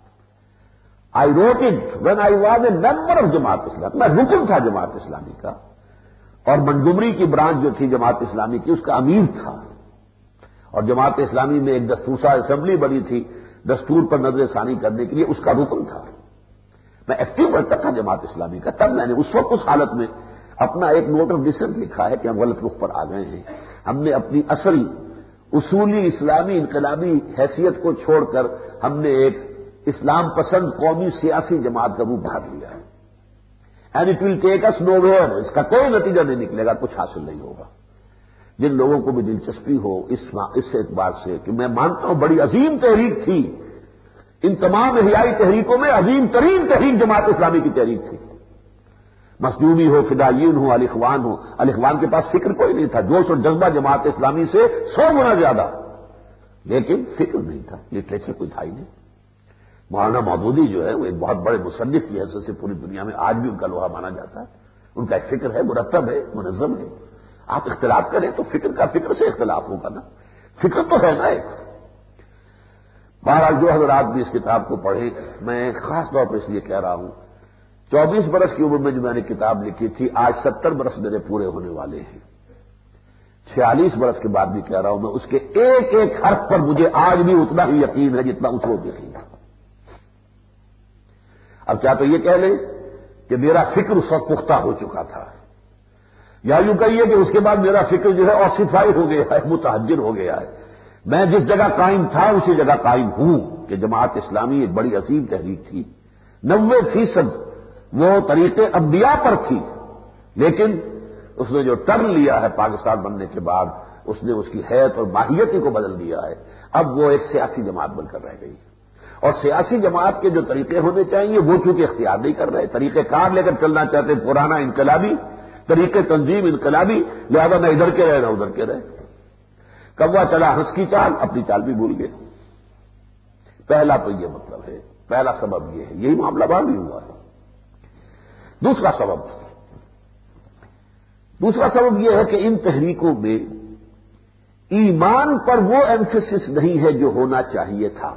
I wrote it when I was a member of Jamaat Islami, میں رکن تھا جماعت اسلامی کا، اور منڈومری کی برانچ جو تھی جماعت اسلامی کی اس کا امیر تھا، اور جماعت اسلامی میں ایک دستور اسمبلی بنی تھی دستور پر نظر ثانی کرنے کے لیے، اس کا رکن تھا. میں ایکٹیو کرتا تھا جماعت اسلامی کا. تب میں نے اس وقت اس حالت میں اپنا ایک نوٹ آف ڈسینٹ لکھا ہے کہ ہم غلط رخ پر آ گئے ہیں، ہم نے اپنی اصل اصولی اسلامی انقلابی حیثیت کو چھوڑ کر ہم نے ایک اسلام پسند قومی سیاسی جماعت کا روپ بھاگ لیا ہے. And it will take us nowhere, اس کا کوئی نتیجہ نہیں نکلے گا، کچھ حاصل نہیں ہوگا. جن لوگوں کو بھی دلچسپی ہو اس اس اعتبار سے کہ میں مانتا ہوں بڑی عظیم تحریک تھی، ان تمام احیائی تحریکوں میں عظیم ترین تحریک جماعت اسلامی کی تحریک تھی. مخدومی ہو، فدائیین ہو، الاخوان ہو. الاخوان کے پاس فکر کوئی نہیں تھا، جوش اور جذبہ جماعت اسلامی سے سو گنا زیادہ، لیکن فکر نہیں تھا، لٹریچر کوئی تھا ہی نہیں. مولانا مودودی جو ہے وہ ایک بہت بڑے مصنف کی حیثیت سے پوری دنیا میں آج بھی ان کا لوہا مانا جاتا ہے. ان کا ایک فکر ہے، مرتب ہے، منظم ہے. آپ اختلاف کریں تو فکر کا فکر سے اختلاف ہوگا نا، فکر تو ہے نا ایک. بہرحال جو حضرات بھی اس کتاب کو پڑھیں، میں خاص طور پر اس لیے کہہ رہا ہوں، چوبیس برس کی عمر میں جو میں نے کتاب لکھی تھی، آج ستر برس میرے پورے ہونے والے ہیں. چھیالیس برس کے بعد بھی کہہ رہا ہوں، میں اس کے ایک ایک حرف پر مجھے آج بھی اتنا ہی یقین ہے جتنا اس وقت یقین تھا. اب کیا تو یہ کہہ لیں کہ میرا فکر اس وقت پختہ ہو چکا تھا، یا یوں کہیے کہ اس کے بعد میرا فکر جو ہے اوسیفائی ہو گیا ہے، متحجر ہو گیا ہے. میں جس جگہ قائم تھا اسی جگہ قائم ہوں کہ جماعت اسلامی ایک بڑی عظیم تحریک تھی. نوے فیصد وہ طریقے انبیاء پر تھی، لیکن اس نے جو ٹرن لیا ہے پاکستان بننے کے بعد، اس نے اس کی حیت اور ماہیت ہی کو بدل دیا ہے. اب وہ ایک سیاسی جماعت بن کر رہ گئی، اور سیاسی جماعت کے جو طریقے ہونے چاہیے وہ چونکہ اختیار نہیں کر رہے، طریقہ کار لے کر چلنا چاہتے ہیں پرانا انقلابی طریقے، تنظیم انقلابی، لہذا نہ ادھر کے رہے نہ ادھر کے رہے. کوا چلا ہنس کی چال، اپنی چال بھی بھول گئے. پہلا تو یہ مطلب ہے، پہلا سبب یہ ہے، یہی معاملہ بعد بھی ہوا ہے. دوسرا سبب دوسرا سبب یہ ہے کہ ان تحریکوں میں ایمان پر وہ ایمفیسس نہیں ہے جو ہونا چاہیے تھا.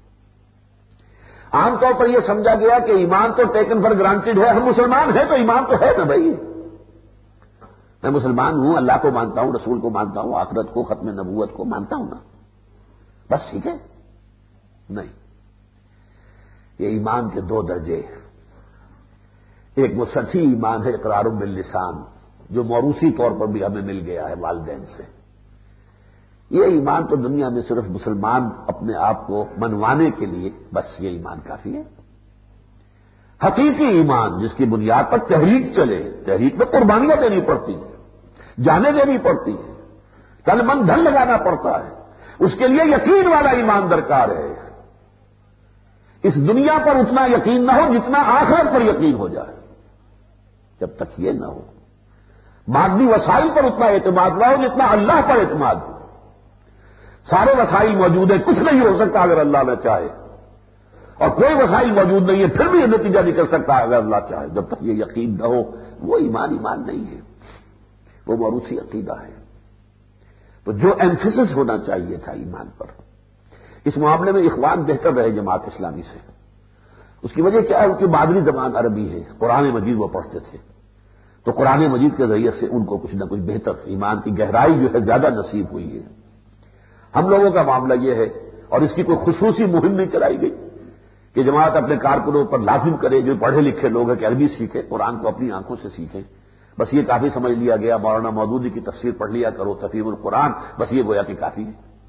عام طور پر یہ سمجھا گیا کہ ایمان تو ٹیکن فار گرانٹیڈ ہے، ہم مسلمان ہیں تو ایمان تو ہے نا بھائی، میں مسلمان ہوں، اللہ کو مانتا ہوں، رسول کو مانتا ہوں، آخرت کو، ختم نبوت کو مانتا ہوں نا، بس ٹھیک ہے. نہیں، یہ ایمان کے دو درجے ہیں. ایک وہ سچی ایمان ہے اقرار باللسان، جو موروثی طور پر بھی ہمیں مل گیا ہے والدین سے. یہ ایمان تو دنیا میں صرف مسلمان اپنے آپ کو منوانے کے لیے بس یہ ایمان کافی ہے. حقیقی ایمان جس کی بنیاد پر تحریک چلے، تحریک میں قربانیاں دینی پڑتی ہیں، جانیں دینی پڑتی ہیں، تن من دھن لگانا پڑتا ہے، اس کے لیے یقین والا ایمان درکار ہے. اس دنیا پر اتنا یقین نہ ہو جتنا آخرت پر یقین ہو جائے. جب تک یہ نہ ہو، مادی وسائل پر اتنا اعتماد نہ ہو جتنا اللہ پر اعتماد ہو. سارے وسائل موجود ہیں، کچھ نہیں ہو سکتا اگر اللہ نہ چاہے، اور کوئی وسائل موجود نہیں ہے پھر بھی یہ نتیجہ نکل سکتا ہے اگر اللہ چاہے. جب تک یہ یقین نہ ہو وہ ایمان ایمان نہیں ہے، وہ موروثی عقیدہ ہے. تو جو ایمفیسس ہونا چاہیے تھا ایمان پر، اس معاملے میں اخوان بہتر رہے جماعت اسلامی سے. اس کی وجہ کیا ہے؟ ان کی مادری زبان عربی ہے، قرآن مجید وہ پڑھتے تھے، تو قرآن مجید کے ذریعے سے ان کو کچھ نہ کچھ بہتر ایمان کی گہرائی جو ہے زیادہ نصیب ہوئی ہے۔ ہم لوگوں کا معاملہ یہ ہے، اور اس کی کوئی خصوصی مہم نہیں چلائی گئی کہ جماعت اپنے کارکنوں پر لازم کرے جو پڑھے لکھے لوگ ہیں کہ عربی سیکھیں، قرآن کو اپنی آنکھوں سے سیکھیں، بس یہ کافی سمجھ لیا گیا، مولانا مودودی کی تفسیر پڑھ لیا کرو، تفہیم القرآن، بس یہ گویا کہ کافی ہے۔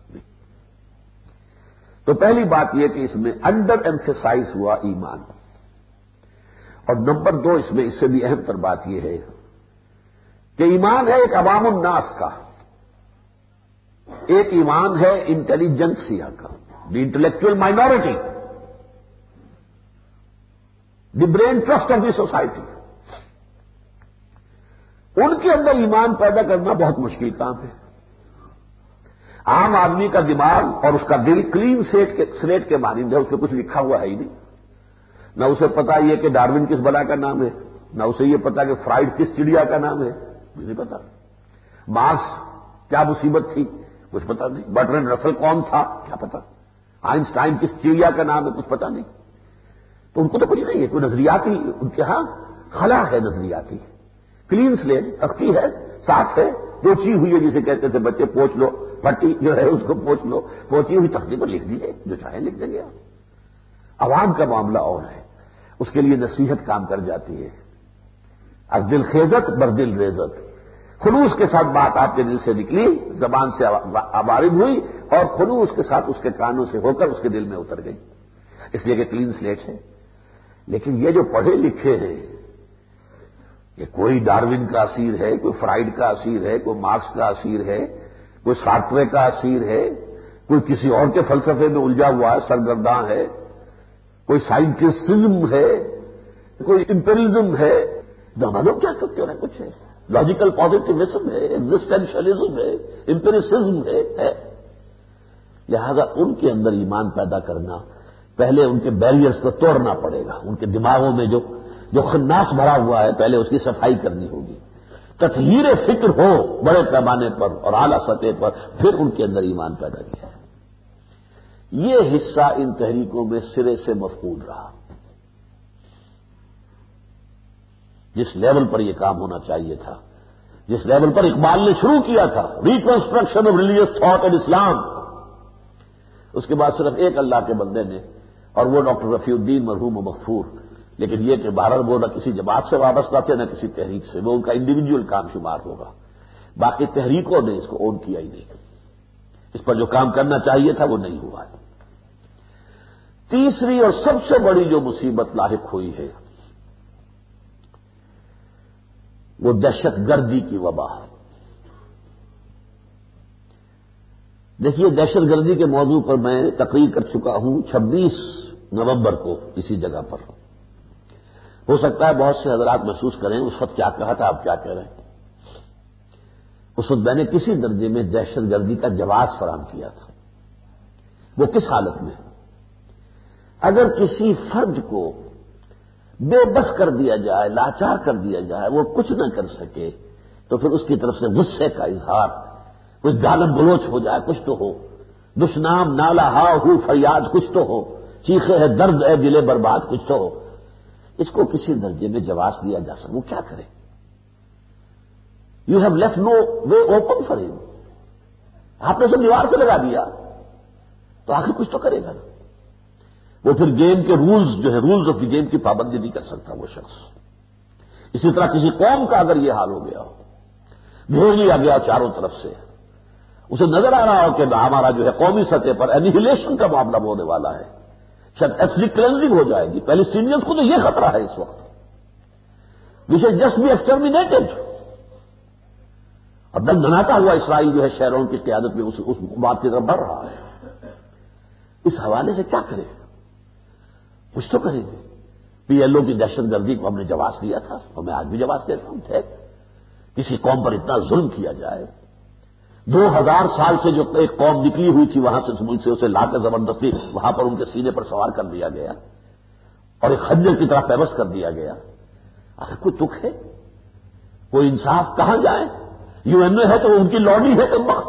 تو پہلی بات یہ کہ اس میں انڈر ایمفیسائز ہوا ایمان، اور نمبر دو اس میں اس سے بھی اہم تر بات یہ ہے کہ ایمان ہے ایک عوام الناس کا، ایک ایمان ہے انٹیلیجنسیا کا، the intellectual minority, the brain trust of the society. ان کے اندر ایمان پیدا کرنا بہت مشکل کام ہے۔ عام آدمی کا دماغ اور اس کا دل کلین سلیٹ کے سلیٹ کے مانند ہے، اس میں کچھ لکھا ہوا ہے ہی نہیں، نہ اسے پتا یہ کہ ڈارون کس بلا کا نام ہے، نہ اسے یہ پتا کہ فرائڈ کس چڑیا کا نام ہے، نہیں پتا۔ مارکس کیا مصیبت تھی، کچھ پتا نہیں۔ برٹرینڈ رسل کون تھا، کیا پتا۔ آئنسٹائن کس چڑیا کا نام ہے، کچھ پتا نہیں۔ تو ان کو تو کچھ نہیں ہے، کوئی نظریاتی ان کے ہاں خلا ہے، نظریاتی کلین سلیٹ، تختی ہے، صاف ہے، پوچی ہوئی ہے، جسے کہتے تھے بچے پوچھ لو، پٹی جو ہے اس کو پوچھ لو، پوچی ہوئی تختی پر لکھ دیجیے، جو چاہے لکھ دیں گے آپ۔ عوام کا معاملہ اور ہے، اس کے لیے نصیحت کام کر جاتی ہے۔ از دل خیزت بر دل ریزت، خلوص کے ساتھ بات آپ کے دل سے نکلی، زبان سے عوارض ہوئی، اور خلوص کے ساتھ اس کے کانوں سے ہو کر اس کے دل میں اتر گئی، اس لیے کہ کلین سلیٹ ہے۔ لیکن یہ جو پڑھے لکھے ہیں، یہ کوئی ڈارون کا اسیر ہے، کوئی فرائڈ کا اسیر ہے، کوئی مارکس کا اسیر ہے، کوئی سارٹرے کا اسیر ہے، کوئی کسی اور کے فلسفے میں الجھا ہوا ہے، سرگرداں ہے، کوئی سائنٹسزم ہے، کوئی امپیریلزم ہے، معلوم کیا کرتے ہیں، کچھ ہے، لاجیکل پازیٹیوزم ہے، ایگزسٹینشلزم ہے، امپیریسزم ہے, ہے لہذا ان کے اندر ایمان پیدا کرنا، پہلے ان کے بیریئرز کو توڑنا پڑے گا، ان کے دماغوں میں جو جو خناس بھرا ہوا ہے پہلے اس کی صفائی کرنی ہوگی، تطہیر فکر ہو بڑے پیمانے پر اور اعلیٰ سطح پر، پھر ان کے اندر ایمان پیدا کیا ہے۔ یہ حصہ ان تحریکوں میں سرے سے مفقود رہا۔ جس لیول پر یہ کام ہونا چاہیے تھا، جس لیول پر اقبال نے شروع کیا تھا، reconstruction of religious thought and Islam, اس کے بعد صرف ایک اللہ کے بندے نے، اور وہ ڈاکٹر رفیع الدین مرحوم و مغفور، لیکن یہ کہ بہرحال وہ نہ کسی جماعت سے وابستہ تھے نہ کسی تحریک سے، وہ ان کا انڈیویجول کام شمار ہوگا، باقی تحریکوں نے اس کو اون کیا ہی نہیں، اس پر جو کام کرنا چاہیے تھا وہ نہیں ہوا ہے۔ تیسری اور سب سے بڑی جو مصیبت لاحق ہوئی ہے وہ دہشت گردی کی وبا۔ دیکھیے، دہشت گردی کے موضوع پر میں تقریر کر چکا ہوں چھبیس نومبر کو اسی جگہ پر۔ ہو سکتا ہے بہت سے حضرات محسوس کریں اس وقت کیا کہا تھا، آپ کیا کہہ رہے ہیں۔ اس وقت میں نے کسی درجے میں دہشت گردی کا جواز فراہم کیا تھا۔ وہ کس حالت میں؟ اگر کسی فرد کو بے بس کر دیا جائے، لاچار کر دیا جائے، وہ کچھ نہ کر سکے، تو پھر اس کی طرف سے غصے کا اظہار، کوئی گالم گلوچ ہو جائے، کچھ تو ہو، دشنام نالا ہا ہو فریاد کچھ تو ہو، چیخے ہے درد ہے دلے برباد کچھ تو ہو، اس کو کسی درجے میں جواز دیا جا سکے، وہ کیا کرے؟ You have left no way open for ہم، آپ نے سب دیوار سے لگا دیا تو آخر کچھ تو کرے گا نا۔ وہ پھر گیم کے رولز جو ہے، رولز آف دی گیم کی پابندی نہیں کر سکتا وہ شخص۔ اسی طرح کسی قوم کا اگر یہ حال ہو گیا ہو، گھیر لیا گیا چاروں طرف سے، اسے نظر آ رہا ہو کہ ہمارا جو ہے قومی سطح پر انیہیلیشن کا معاملہ ہونے والا ہے، شاید ایتھنک کلینزنگ ہو جائے گی، پیلسٹینینز کو تو یہ خطرہ ہے اس وقت، وی شل جسٹ بی ایکسٹرمینیٹڈ، اور دم دھناتا ہوا اسرائیل جو ہے شہروں کی قیادت میں اس, اس بات کی طرف بڑھ رہا ہے۔ اس حوالے سے کیا کریں؟ کچھ تو کریں گے۔ پی ایل او کی دہشت گردی کو ہم نے جواز دیا تھا، اور میں آج بھی جواز دیتا ہوں، تھے کسی قوم پر اتنا ظلم کیا جائے، دو ہزار سال سے جو ایک قوم نکلی ہوئی تھی وہاں سے ملک سے، اسے لا کر زبردستی وہاں پر ان کے سینے پر سوار کر دیا گیا اور ایک خنجر کی طرح پیوست کر دیا گیا۔ آخر کوئی تک ہے؟ کوئی انصاف کہاں جائے؟ یو این اے ہے تو ان کی لوڈی ہے کم وقت،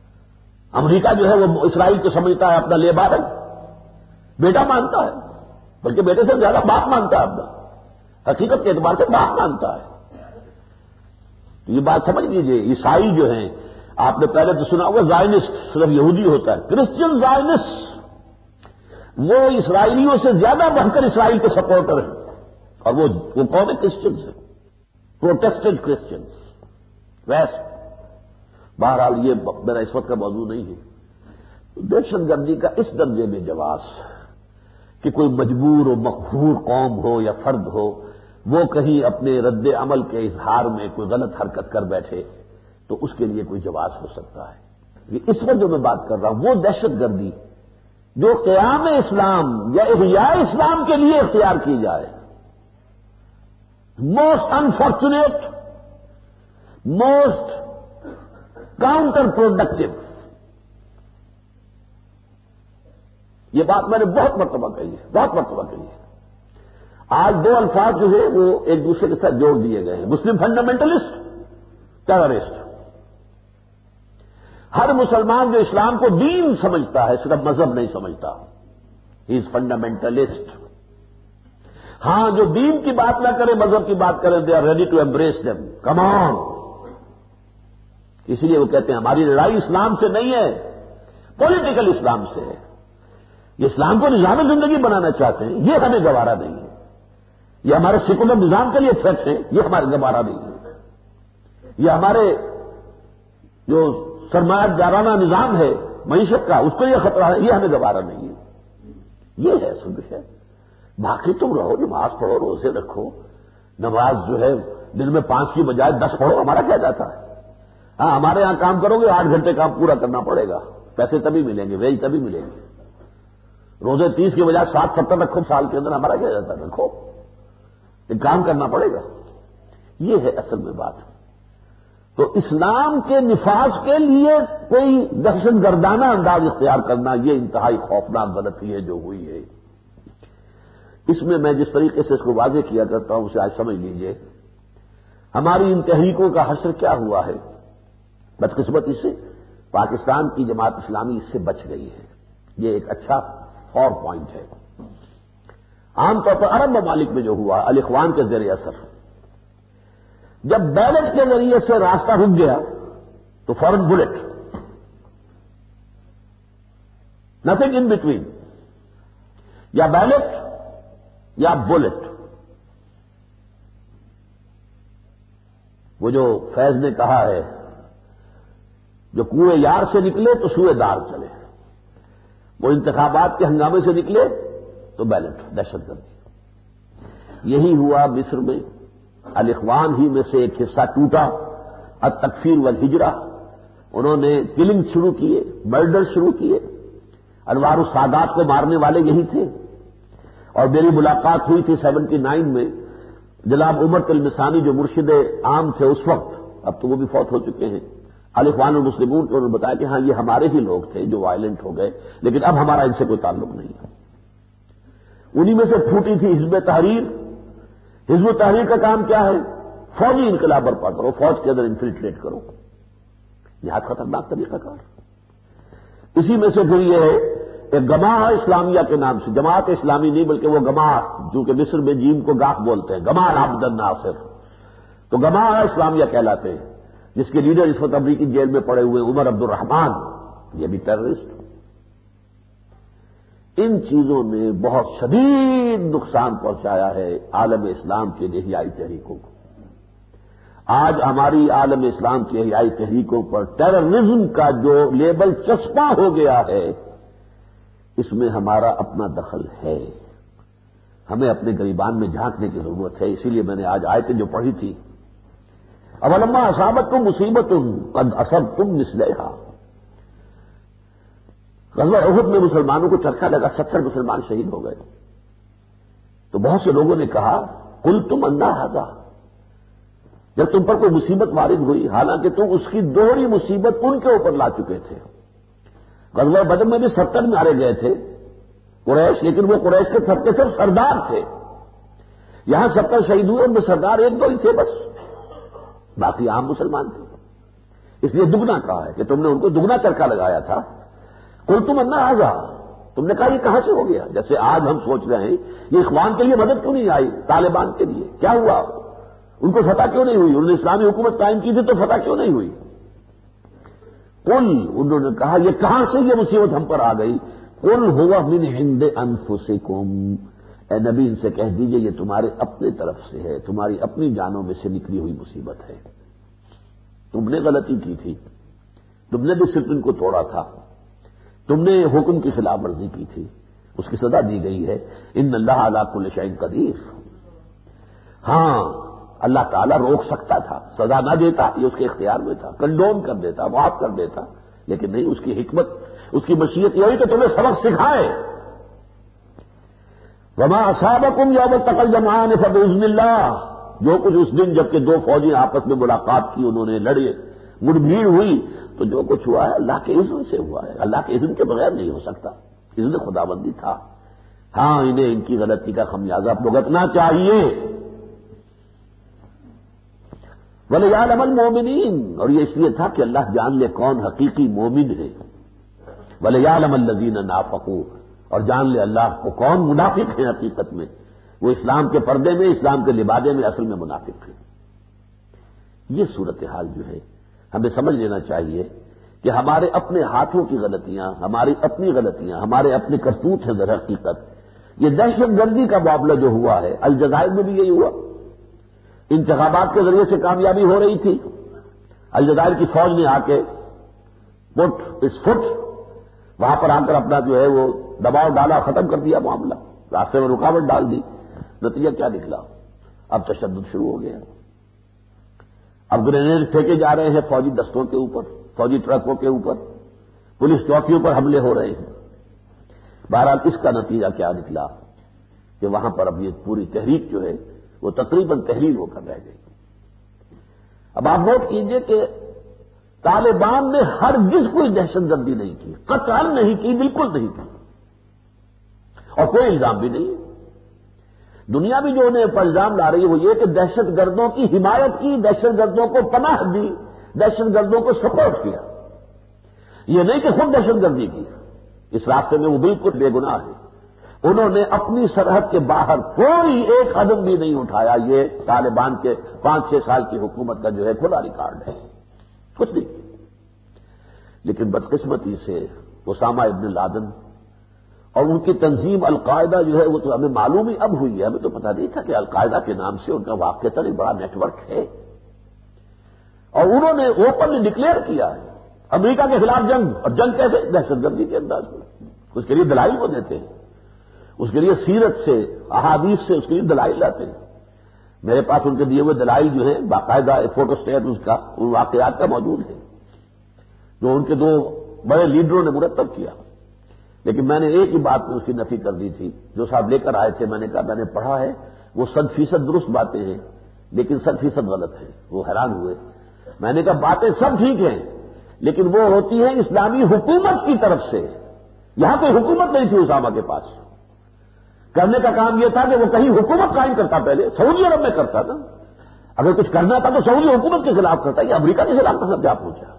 امریکہ جو ہے وہ اسرائیل کو سمجھتا ہے اپنا لیبارن، بیٹا مانتا ہے، بلکہ بیٹے سے زیادہ باپ مانتا ہے اپنا، حقیقت کے اعتبار سے باپ مانتا ہے. تو یہ بات سمجھ لیجیے. عیسائی جو ہیں، آپ نے پہلے تو سنا ہوگا زائنسٹ صرف یہودی ہوتا ہے، کرسچن زائنسٹ وہ اسرائیلیوں سے زیادہ بڑھ کر اسرائیل کے سپورٹر ہیں. اور وہ وہ کون ہے؟ کرسچنس ہیں، پروٹیسٹنٹ کرسچنس. ویسٹ بہرحال یہ میرا اس وقت کا موضوع نہیں ہے. دہشت گردی کا اس درجے میں جواز کہ کوئی مجبور و مقہور قوم ہو یا فرد ہو، وہ کہیں اپنے رد عمل کے اظہار میں کوئی غلط حرکت کر بیٹھے تو اس کے لیے کوئی جواز ہو سکتا ہے. اس وقت جو میں بات کر رہا ہوں وہ دہشت گردی جو قیام اسلام یا احیاء اسلام کے لیے اختیار کی جائے، most unfortunate, most counter productive. یہ بات میں نے بہت مرتبہ کہی ہے، بہت مرتبہ کہی ہے. آج دو الفاظ جو ہے وہ ایک دوسرے کے ساتھ جوڑ دیے گئے ہیں، مسلم فنڈامنٹلسٹ، ٹیررسٹ. ہر مسلمان جو اسلام کو دین سمجھتا ہے، صرف مذہب نہیں سمجھتا، ہی از فنڈامنٹلسٹ. ہاں جو دین کی بات نہ کرے، مذہب کی بات کرے، they are ready to embrace them, come on. اسی لیے وہ کہتے ہیں ہماری لڑائی اسلام سے نہیں ہے، پولیٹیکل اسلام سے ہے. یہ اسلام کو نظام زندگی بنانا چاہتے ہیں، یہ ہمیں گوارا نہیں ہے. یہ ہمارے سیکولر نظام کے لیے تھریٹ ہے، یہ ہمارے گوارا نہیں ہے. یہ ہمارے جو سرمایہ دارانہ نظام ہے معیشت کا، اس کو یہ خطرہ ہے، یہ ہمیں گوارا نہیں ہے. یہ ہے اصل ہے. باقی تم رہو، نماز پڑھو، روزے رکھو. نماز جو ہے دن میں پانچ کی بجائے دس پڑھو، ہمارا کیا جاتا ہے. ہاں ہمارے یہاں کام کرو گے آٹھ گھنٹے کام پورا کرنا پڑے گا، پیسے تبھی ملیں گے، ویج تبھی ملیں گے. روزے تیس کی بجائے سات ستر رکھو سال کے اندر، ہمارا کیا جاتا ہے، رکھو، ایک کام کرنا پڑے گا. یہ ہے اصل میں بات. تو اسلام کے نفاذ کے لیے کوئی دہشت گردانہ انداز اختیار کرنا، یہ انتہائی خوفناک غلطی ہے جو ہوئی ہے. اس میں میں جس طریقے سے اس کو واضح کیا کرتا ہوں اسے آج سمجھ لیجئے. ہماری ان تحریکوں کا حشر کیا ہوا ہے؟ بدقسمتی سے پاکستان کی جماعت اسلامی اس سے بچ گئی ہے. یہ ایک اچھا اور پوائنٹ ہے. عام طور پر عرب ممالک میں جو ہوا الاخوان کے زیر اثر، جب بیلٹ کے ذریعے سے راستہ رک گیا تو فوراً بلٹ، نتھنگ ان بٹوین، یا بیلٹ یا بلٹ. وہ جو فیض نے کہا ہے، جو کنویں یار سے نکلے تو سوئے دار چلے. وہ انتخابات کے ہنگامے سے نکلے تو بیلٹ، دہشت گردی. یہی ہوا مصر میں. الاخوان ہی میں سے ایک حصہ ٹوٹا، التکفیر والہجرہ. انہوں نے کلنگ شروع کیے، مرڈر شروع کیے. انوار السادات کو مارنے والے یہی تھے. اور میری ملاقات ہوئی تھی سیونٹی نائن میں جناب عمر تلمسانی جو مرشد عام تھے اس وقت، اب تو وہ بھی فوت ہو چکے ہیں، الاخوان المسلمون کو. انہوں نے بتایا کہ ہاں یہ ہمارے ہی لوگ تھے جو وائلنٹ ہو گئے، لیکن اب ہمارا ان سے کوئی تعلق نہیں ہے. انہی میں سے پھوٹی تھی حزب تحریر. حزب تحریر کا کام کیا ہے؟ فوجی انقلاب برپا کرو، فوج کے اندر انفلٹریٹ کرو. نہایت خطرناک طریقہ کار. اسی میں سے پھر یہ ہے ایک گماہ اسلامیہ کے نام سے، جماعت اسلامی نہیں بلکہ وہ گماہ، جو کہ مصر میں جیم کو گاہ بولتے ہیں، گماہ عبد الناصر. تو گماہ اسلامیہ کہلاتے ہیں، جس کے لیڈر اس وقت امریکی جیل میں پڑے ہوئے عمر عبد الرحمان، یہ بھی ٹیررسٹ. ان چیزوں نے بہت شدید نقصان پہنچایا ہے عالم اسلام کے احیائی تحریکوں کو. آج ہماری عالم اسلام کی احیائی تحریکوں پر ٹیررزم کا جو لیبل چسپاں ہو گیا ہے، اس میں ہمارا اپنا دخل ہے. ہمیں اپنے گریبان میں جھانکنے کی ضرورت ہے. اسی لیے میں نے آج آیتیں جو پڑھی تھی، اولما اصابتکم مصیبت قد اصبتم مثلھا. غزوہ احد میں مسلمانوں کو چرخا لگا، ستر مسلمان شہید ہو گئے. تو بہت سے لوگوں نے کہا قلتم انا ھذا، جب تم پر کوئی مصیبت وارد ہوئی، حالانکہ تم اس کی دوہری مصیبت ان کے اوپر لا چکے تھے. غزوہ بدر میں بھی ستر مارے گئے تھے قریش، لیکن وہ قریش کے سب کے صرف سردار تھے. یہاں ستر شہید ہوئے، ان میں سردار ایک دو ہی تھے بس، باقی عام مسلمان تھے. اس لیے دگنا کہا ہے کہ تم نے ان کو دگنا چرخا لگایا تھا. قلتم انا ھذا، تم نے کہا یہ کہاں سے ہو گیا؟ جیسے آج ہم سوچ رہے ہیں یہ اخوان کے لیے مدد کیوں نہیں آئی، طالبان کے لیے کیا ہوا، ان کو فتح کیوں نہیں ہوئی، انہوں نے اسلامی حکومت قائم کی تھی تو فتح کیوں نہیں ہوئی؟ قل، انہوں نے کہا یہ کہاں سے یہ مصیبت ہم پر آ گئی؟ قل هو من عند انفسکم، اے نبی ان سے کہہ دیجئے یہ تمہارے اپنے طرف سے ہے، تمہاری اپنی جانوں میں سے نکلی ہوئی مصیبت ہے، تم نے غلطی کی تھی، تم نے ڈسپلن کو توڑا تھا، تم نے حکم کی خلاف ورزی کی تھی، اس کی سزا دی گئی ہے۔ ان اللہ علی کل شیء قدیر، ہاں اللہ تعالیٰ روک سکتا تھا، سزا نہ دیتا، یہ اس کے اختیار میں تھا، کنڈون کر دیتا، معاف کر دیتا، لیکن نہیں، اس کی حکمت، اس کی مشیت یہی کہ تمہیں سبق سکھائے۔ وما اصابکم یوم التقى الجمعان فباذن اللہ، جو کچھ اس دن جبکہ دو فوجیں آپس میں ملاقات کی، انہوں نے لڑے، مڑ بھیڑ ہوئی، تو جو کچھ ہوا ہے اللہ کے اذن سے ہوا ہے، اللہ کے اذن کے بغیر نہیں ہو سکتا، اذن خداوندی تھا۔ ہاں انہیں ان کی غلطی کا خمیازہ بھگتنا چاہیے۔ وَلِيَعْلَمَ الْمُؤْمِنِينَ، اور یہ اس لیے تھا کہ اللہ جان لے کون حقیقی مومن ہے۔ وَلِيَعْلَمَ الَّذِينَ نَافَقُوا، اور جان لے اللہ کو کون منافق ہیں حقیقت میں، وہ اسلام کے پردے میں، اسلام کے لبادے میں اصل میں منافق ہیں۔ یہ صورتحال جو ہے ہمیں سمجھ لینا چاہیے کہ ہمارے اپنے ہاتھوں کی غلطیاں، ہماری اپنی غلطیاں، ہمارے اپنے کرتوت ہیں در حقیقت۔ یہ دہشت گردی کا معاملہ جو ہوا ہے، الجزائر میں بھی یہی ہوا، انتخابات کے ذریعے سے کامیابی ہو رہی تھی، الجزائر کی فوج نے آ کے پٹ اس فٹ وہاں پر آ کر اپنا جو ہے وہ دباؤ ڈالا، ختم کر دیا معاملہ، راستے میں رکاوٹ ڈال دی، نتیجہ کیا نکلا؟ اب تشدد شروع ہو گیا، اب گرینیڈ پھینکے جا رہے ہیں فوجی دستوں کے اوپر، فوجی ٹرکوں کے اوپر، پولیس چوکیوں پر حملے ہو رہے ہیں۔ بہرحال اس کا نتیجہ کیا نکلا کہ وہاں پر اب یہ پوری تحریک جو ہے وہ تقریباً تحریر ہو کر رہ گئی۔ اب آپ نوٹ کیجئے کہ طالبان نے ہرگز کوئی دہشت گردی نہیں کی، قطعاً نہیں کی، بالکل نہیں کی، اور کوئی الزام بھی نہیں۔ دنیا بھی جو انہیں پر الزام لا رہی ہے وہ یہ کہ دہشت گردوں کی حمایت کی، دہشت گردوں کو پناہ دی، دہشت گردوں کو سپورٹ کیا، یہ نہیں کہ خود دہشت گردی کی، اس راستے میں وہ بالکل بے گناہ ہے۔ انہوں نے اپنی سرحد کے باہر کوئی ایک قدم بھی نہیں اٹھایا، یہ طالبان کے پانچ چھ سال کی حکومت کا جو ہے کھلا ریکارڈ ہے، کچھ نہیں۔ لیکن بدقسمتی سے اسامہ ابن لادن اور ان کی تنظیم القاعدہ جو ہے وہ تو ہمیں معلوم ہی اب ہوئی ہے، ہمیں تو پتہ نہیں تھا کہ القاعدہ کے نام سے ان کا واقعتاً ایک بڑا نیٹ ورک ہے، اور انہوں نے اوپنلی ڈکلیئر کیا ہے امریکہ کے خلاف جنگ، اور جنگ کیسے؟ دہشت گردی کے انداز میں۔ اس کے لیے دلائل وہ دیتے ہیں، اس کے لیے سیرت سے، احادیث سے اس کے لیے دلائل لاتے ہیں۔ میرے پاس ان کے دیے ہوئے دلائل جو ہیں باقاعدہ فوٹو اسٹیٹ اس کا ان واقعات کا موجود ہے جو ان کے دو بڑے لیڈروں نے مرتب کیا۔ لیکن میں نے ایک ہی بات میں اس کی نفی کر دی تھی، جو صاحب لے کر آئے تھے، میں نے کہا میں نے پڑھا ہے، وہ صد فیصد درست باتیں ہیں لیکن صد فیصد غلط ہیں۔ وہ حیران ہوئے، میں نے کہا باتیں سب ٹھیک ہیں لیکن وہ ہوتی ہیں اسلامی حکومت کی طرف سے، یہاں کوئی حکومت نہیں تھی اسامہ کے پاس، کرنے کا کام یہ تھا کہ وہ کہیں حکومت قائم کرتا، پہلے سعودی عرب میں کرتا تھا، اگر کچھ کرنا تھا تو سعودی حکومت کے خلاف کرتا، یہ امریکہ کے خلاف کہاں جا پہنچا،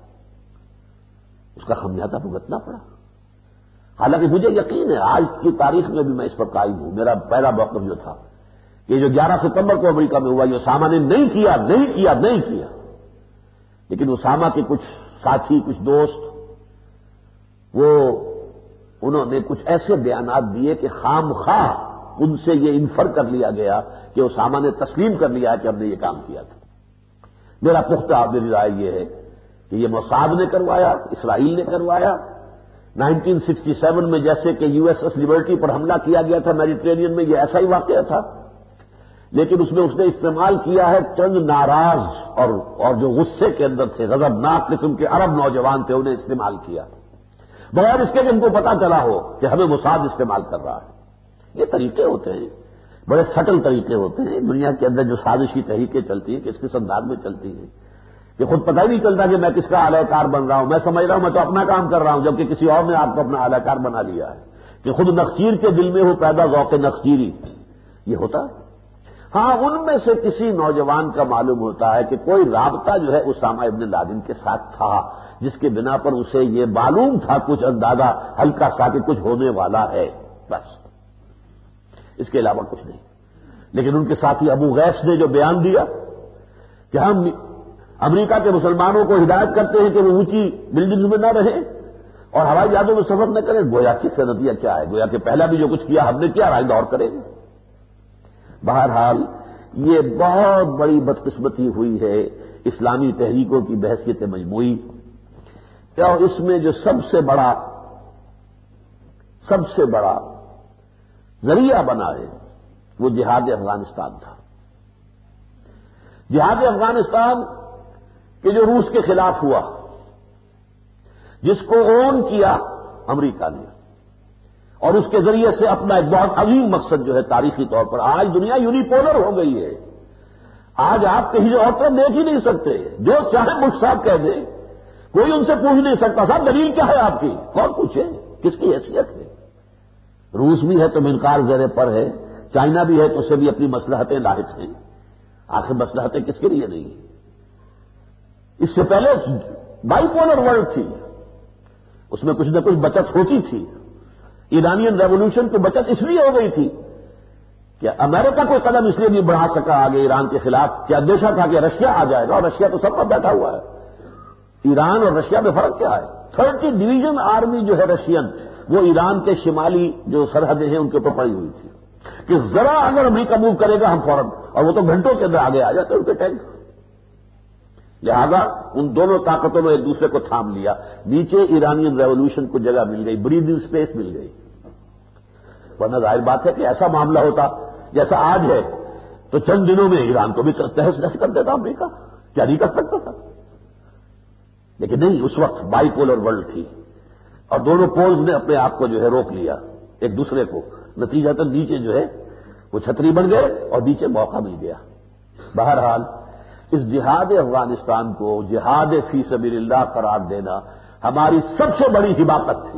اس کا خمیازہ بھگتنا پڑا۔ حالانکہ مجھے یقین ہے آج کی تاریخ میں بھی میں اس پر قائم ہوں، میرا پہلا موقف جو تھا کہ جو گیارہ ستمبر کو امریکہ میں ہوا، یہ اسامہ نے نہیں کیا نہیں کیا نہیں کیا، لیکن اسامہ کے کچھ ساتھی، کچھ دوست، وہ انہوں نے کچھ ایسے بیانات دیے کہ خام خواہ ان سے یہ انفر کر لیا گیا کہ اسامہ نے تسلیم کر لیا کہ ہم نے یہ کام کیا تھا۔ میرا پختہ میری رائے یہ ہے کہ یہ موساد نے کروایا، اسرائیل نے کروایا۔ نائنٹین سکسٹی سیون میں جیسے کہ یو ایس ایس لبرٹی پر حملہ کیا گیا تھا میڈیٹرینین میں، یہ ایسا ہی واقعہ تھا، لیکن اس میں اس نے استعمال کیا ہے چند ناراض اور اور جو غصے کے اندر تھے، غضبناک قسم کے عرب نوجوان تھے، انہیں استعمال کیا بغیر اس کے کہ ان کو پتا چلا ہو کہ ہمیں موساد استعمال کر رہا ہے۔ یہ طریقے ہوتے ہیں، بڑے سٹل طریقے ہوتے ہیں دنیا کے اندر جو سازشی تحریکیں چلتی ہیں، کس کس انداز میں چلتی ہیں کہ خود پتہ ہی نہیں چلتا کہ میں کس کا اعلی کار بن رہا ہوں، میں سمجھ رہا ہوں میں تو اپنا کام کر رہا ہوں، جبکہ کسی اور نے آپ کو اپنا اعلی کار بنا لیا ہے، کہ خود نخچیر کے دل میں ہو پیدا ذوق نخچیری، یہ ہوتا ہے۔ ہاں ان میں سے کسی نوجوان کا معلوم ہوتا ہے کہ کوئی رابطہ جو ہے اسامہ ابن لادن کے ساتھ تھا، جس کے بنا پر اسے یہ معلوم تھا کچھ اندازہ ہلکا سا کہ کچھ ہونے والا ہے، بس اس کے علاوہ کچھ نہیں۔ لیکن ان کے ساتھی ابو غیث نے جو بیان دیا کہ ہم امریکہ کے مسلمانوں کو ہدایت کرتے ہیں کہ وہ اونچی بلڈنگز میں نہ رہیں اور ہوائی جہازوں میں سفر نہ کریں، گویا کہ نتیجہ کیا ہے؟ گویا کہ پہلا بھی جو کچھ کیا ہم نے کیا، آئندہ اور کریں گے۔ بہرحال یہ بہت بڑی بدقسمتی ہوئی ہے اسلامی تحریکوں کی بحثیت مجموعی، اور اس میں جو سب سے بڑا سب سے بڑا ذریعہ بنا ہے وہ جہاد افغانستان تھا۔ جہاد افغانستان کہ جو روس کے خلاف ہوا، جس کو اون کیا امریکہ نے، اور اس کے ذریعے سے اپنا ایک بہت عظیم مقصد جو ہے تاریخی طور پر، آج دنیا یونیپولر ہو گئی ہے۔ آج آپ کہیں اور طرف دیکھ ہی نہیں سکتے، جو چاہے بش صاحب کہہ دیں، کوئی ان سے پوچھ نہیں سکتا صاحب دلیل کیا ہے آپ کی، کون پوچھے، کس کی حیثیت ہے؟ روس بھی ہے تو منقار زیر پر ہے، چائنا بھی ہے تو اسے بھی اپنی مصلحتیں لاحق ہیں۔ آخر مصلحتیں کس کے لیے نہیں؟ اس سے پہلے بائی پولر ورلڈ تھی، اس میں کچھ نہ کچھ بچت ہوتی تھی۔ ایرانین ریولوشن کی بچت اس لیے ہو گئی تھی کہ امریکہ کوئی قدم اس لیے نہیں بڑھا سکا آگے ایران کے خلاف کہ اندیشہ تھا کہ رشیا آ جائے گا، اور رشیا تو سب پر بیٹھا ہوا ہے۔ ایران اور رشیا میں فرق کیا ہے؟ تھرٹی ڈویژن آرمی جو ہے رشین، وہ ایران کے شمالی جو سرحدیں ہیں ان کے اوپر پڑی ہوئی تھی کہ ذرا اگر امریکہ موو کرے گا ہم فوراً، اور وہ تو گھنٹوں کے اندر آگے آ جاتے ان کے ٹینک۔ لہذا ان دونوں طاقتوں نے ایک دوسرے کو تھام لیا، نیچے ایرانین ریولوشن کو جگہ مل گئی، بریدنگ اسپیس مل گئی۔ ورنہ ظاہر بات ہے کہ ایسا معاملہ ہوتا جیسا آج ہے تو چند دنوں میں ایران کو بھی تہس نہس کر دیتا امریکہ، کیا نہیں کر سکتا تھا؟ لیکن نہیں، اس وقت بائی پولر ورلڈ تھی اور دونوں پولز نے اپنے آپ کو جو ہے روک لیا ایک دوسرے کو، نتیجہ تو نیچے جو ہے وہ چھتری بن گئے اور نیچے موقع مل گیا۔ بہرحال اس جہاد افغانستان کو جہاد فی سبیل اللہ قرار دینا ہماری سب سے بڑی حماقت تھی۔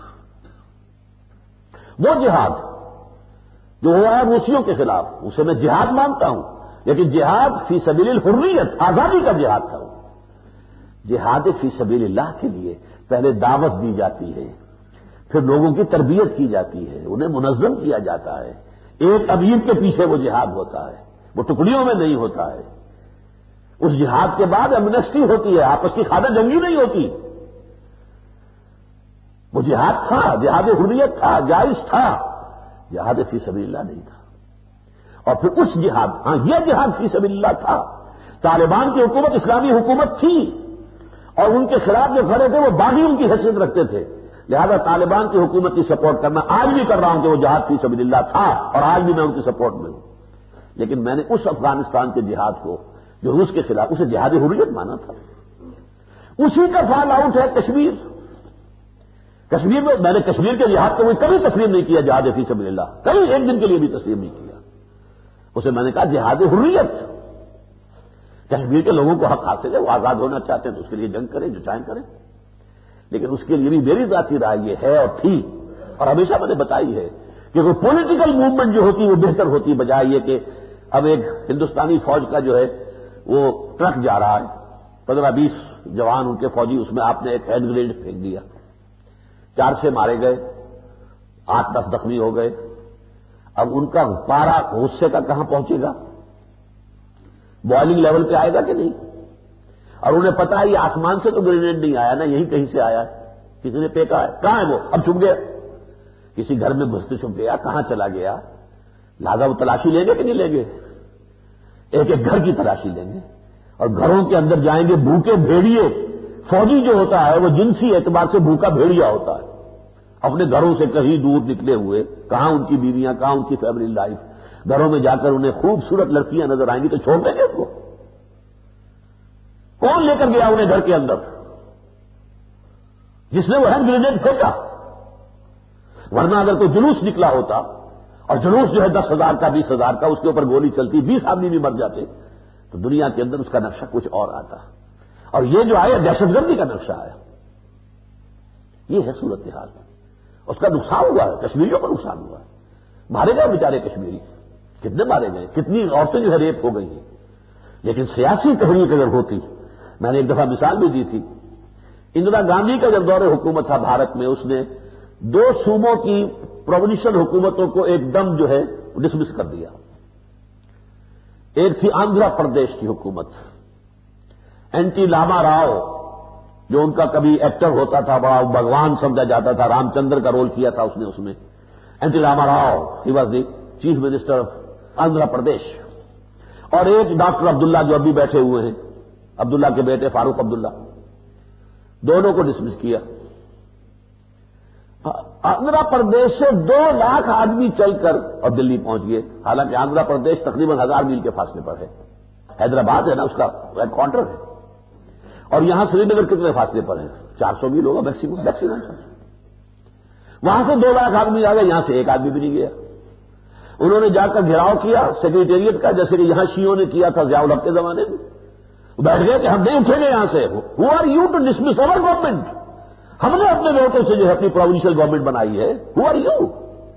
وہ جہاد جو ہوا ہے روسیوں کے خلاف، اسے میں جہاد مانتا ہوں، لیکن جہاد فی سبیل الحریت، آزادی کا جہاد تھا۔ جہاد فی سبیل اللہ کے لیے پہلے دعوت دی جاتی ہے، پھر لوگوں کی تربیت کی جاتی ہے، انہیں منظم کیا جاتا ہے، ایک امیر کے پیچھے وہ جہاد ہوتا ہے، وہ ٹکڑیوں میں نہیں ہوتا ہے۔ اس جہاد کے بعد ایمنسٹی ہوتی ہے، آپس کی خانہ جنگی نہیں ہوتی۔ وہ جہاد تھا، جہاد حریت تھا، جائز تھا، جہاد فی سبیل اللہ نہیں تھا۔ اور پھر اس جہاد، ہاں یہ جہاد فی سبیل اللہ تھا۔ طالبان کی حکومت اسلامی حکومت تھی اور ان کے خلاف جو کھڑے تھے وہ باغی ان کی حیثیت رکھتے تھے، لہذا طالبان کی حکومت کی سپورٹ کرنا آج بھی کر رہا ہوں کہ وہ جہاد فی سبیل اللہ تھا اور آج بھی میں ان کی سپورٹ میں ہوں۔ لیکن میں نے اس افغانستان کے جہاد کو جو روس کے خلاف، اسے جہاد حریت مانا تھا۔ اسی کا فال آؤٹ ہے کشمیر۔ کشمیر میں میں نے کشمیر کے جہاد کو کبھی تسلیم نہیں کیا جہاد فی سبیل اللہ، کبھی ایک دن کے لیے بھی تسلیم نہیں کیا اسے۔ میں نے کہا جہاد حریت، کشمیر کے لوگوں کو حق حاصل ہے، وہ آزاد ہونا چاہتے ہیں تو اس کے لیے جنگ کریں، جو چاہیں کریں، لیکن اس کے لیے بھی میری ذاتی رائے یہ ہے اور تھی اور ہمیشہ میں نے بتائی ہے کہ وہ پولیٹیکل موومنٹ جو ہوتی وہ بہتر ہوتی، بجائے یہ کہ اب ایک ہندوستانی فوج کا جو ہے وہ ٹرک جا رہا ہے، پندرہ بیس جوان ان کے فوجی، اس میں آپ نے ایک ہینڈ گرینیڈ پھینک دیا، چار سے مارے گئے، آٹھ دس زخمی ہو گئے۔ اب ان کا پارا غصے کا کہاں پہنچے گا؟ بوائلنگ لیول پہ آئے گا کہ نہیں؟ اور انہیں پتا ہے یہ آسمان سے تو گرینیڈ نہیں آیا نا، یہی کہیں سے آیا ہے، کسی نے پھینکا ہے، کہاں ہے وہ؟ اب چھپ گیا، کسی گھر میں گھستے چھپ گیا، کہاں چلا گیا؟ لہذا وہ تلاشی لیں گے کہ نہیں لیں گے؟ ایک ایک گھر کی تلاشی لیں گے اور گھروں کے اندر جائیں گے، بھوکے بھیڑیے۔ فوجی جو ہوتا ہے وہ جنسی اعتبار سے بھوکا بھیڑیا ہوتا ہے، اپنے گھروں سے کہیں دور نکلے ہوئے، کہاں ان کی بیویاں، کہاں ان کی فیملی لائف، گھروں میں جا کر انہیں خوبصورت لڑکیاں نظر آئیں گی تو چھوڑ دیں گے اس کو؟ کون لے کر گیا انہیں گھر کے اندر؟ جس نے وہ ہینڈ گرینیڈ پھینکا۔ ورنہ اگر کوئی جلوس نکلا ہوتا اور جلوس جو ہے دس ہزار کا، بیس ہزار کا، اس کے اوپر گولی چلتی، بیس آدمی بھی مر جاتے تو دنیا کے اندر اس کا نقشہ کچھ اور آتا۔ اور یہ جو آیا دہشت گردی کا نقشہ آیا۔ یہ ہے صورتحال، اس کا نقصان ہوا ہے، کشمیریوں کو نقصان ہوا ہے، مارے گئے بیچارے کشمیری، کتنے مارے گئے، کتنی عورتیں جو ہے ریپ ہو گئی ہیں. لیکن سیاسی تحریک اگر ہوتی، میں نے ایک دفعہ مثال بھی دی تھی، اندرا گاندھی کا جب دور حکومت تھا بھارت میں، اس نے دو صوبوں کی پروونشل حکومتوں کو ایک دم جو ہے ڈسمس کر دیا. ایک تھی آندھرا پردیش کی حکومت، این ٹی راما راؤ جو ان کا کبھی ایکٹر ہوتا تھا، بڑا بھگوان سمجھا جاتا تھا، رام چندر کا رول کیا تھا اس نے اس میں. N T Rama Rao he was the chief minister of Andhra Pradesh. اور ایک ڈاکٹر عبداللہ جو ابھی بیٹھے ہوئے ہیں، عبداللہ کے بیٹے فاروق عبداللہ، دونوں کو ڈسمس کیا. آندھرا پردیش سے دو لاکھ آدمی چل کر اور دلی پہنچ گئے، حالانکہ آندھرا پردیش تقریباً ہزار میل کے فاصلے پر ہے. حیدرآباد ہے نا اس کا ہیڈ کوارٹر ہے، اور یہاں سری نگر کتنے فاصلے پر ہے؟ چار سو میل ہوگا میکسیمم میکسیمم. وہاں سے دو لاکھ آدمی آ گئے، یہاں سے ایک آدمی بھی نہیں گیا. انہوں نے جا کر گھیراؤ کیا سیکریٹریٹ کا، جیسے کہ یہاں شیعوں نے کیا تھا ضیاء الحق کے زمانے میں. بیٹھ گئے کہ ہم نہیں اٹھیں گے یہاں سے. Who are you to dismiss our government? ہم نے اپنے ووٹوں سے جو ہے اپنی پروونشل گورنمنٹ بنائی ہے. Who are you?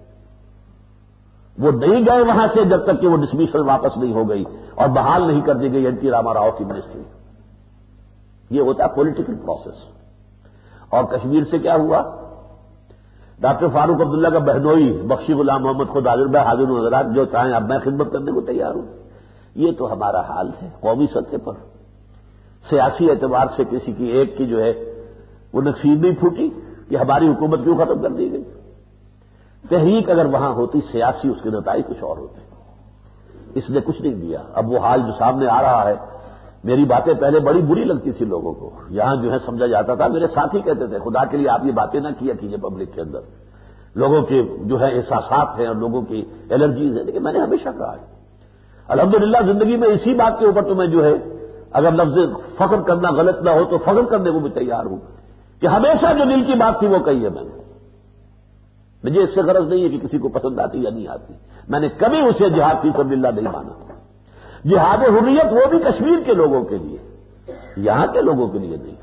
وہ نہیں گئے وہاں سے جب تک کہ وہ ڈسمسل واپس نہیں ہو گئی اور بحال نہیں کر دی گئی این ٹی راما راؤ کی منسٹری. یہ ہوتا ہے پولیٹیکل پروسیس. اور کشمیر سے کیا ہوا؟ ڈاکٹر فاروق عبداللہ کا بہنوئی بخشی غلام محمد خود حاضر بھائی حاضر حضرات، جو چاہیں اب میں خدمت کرنے کو تیار ہوں. یہ تو ہمارا حال ہے قومی سطح پر. سیاسی اعتبار سے کسی کی ایک کی جو ہے وہ نقصید نہیں پھوٹی کہ ہماری حکومت کیوں ختم کر دی گئی. تحریک اگر وہاں ہوتی سیاسی، اس کے نتائج کچھ اور ہوتے. اس نے کچھ نہیں دیا. اب وہ حال جو سامنے آ رہا ہے، میری باتیں پہلے بڑی بری لگتی تھی لوگوں کو، یہاں جو ہے سمجھا جاتا تھا، میرے ساتھی کہتے تھے خدا کے لیے آپ یہ باتیں نہ کیا کیجیے پبلک کے اندر، لوگوں کے جو ہے احساسات ہیں اور لوگوں کی الرجیز ہیں. لیکن میں نے ہمیشہ کہا ہے الحمدللہ زندگی میں اسی بات کے اوپر تو میں جو ہے اگر لفظ فخر کرنا غلط نہ ہو تو فخر کرنے کو بھی تیار ہوں کہ ہمیشہ جو دل کی بات تھی وہ کہی ہے میں نے. مجھے اس سے غرض نہیں ہے کہ کسی کو پسند آتی یا نہیں آتی. میں نے کبھی اسے جہاد فی سبیل اللہ نہیں مانا. جہاد حریت وہ بھی کشمیر کے لوگوں کے لیے، یہاں کے لوگوں کے لیے نہیں.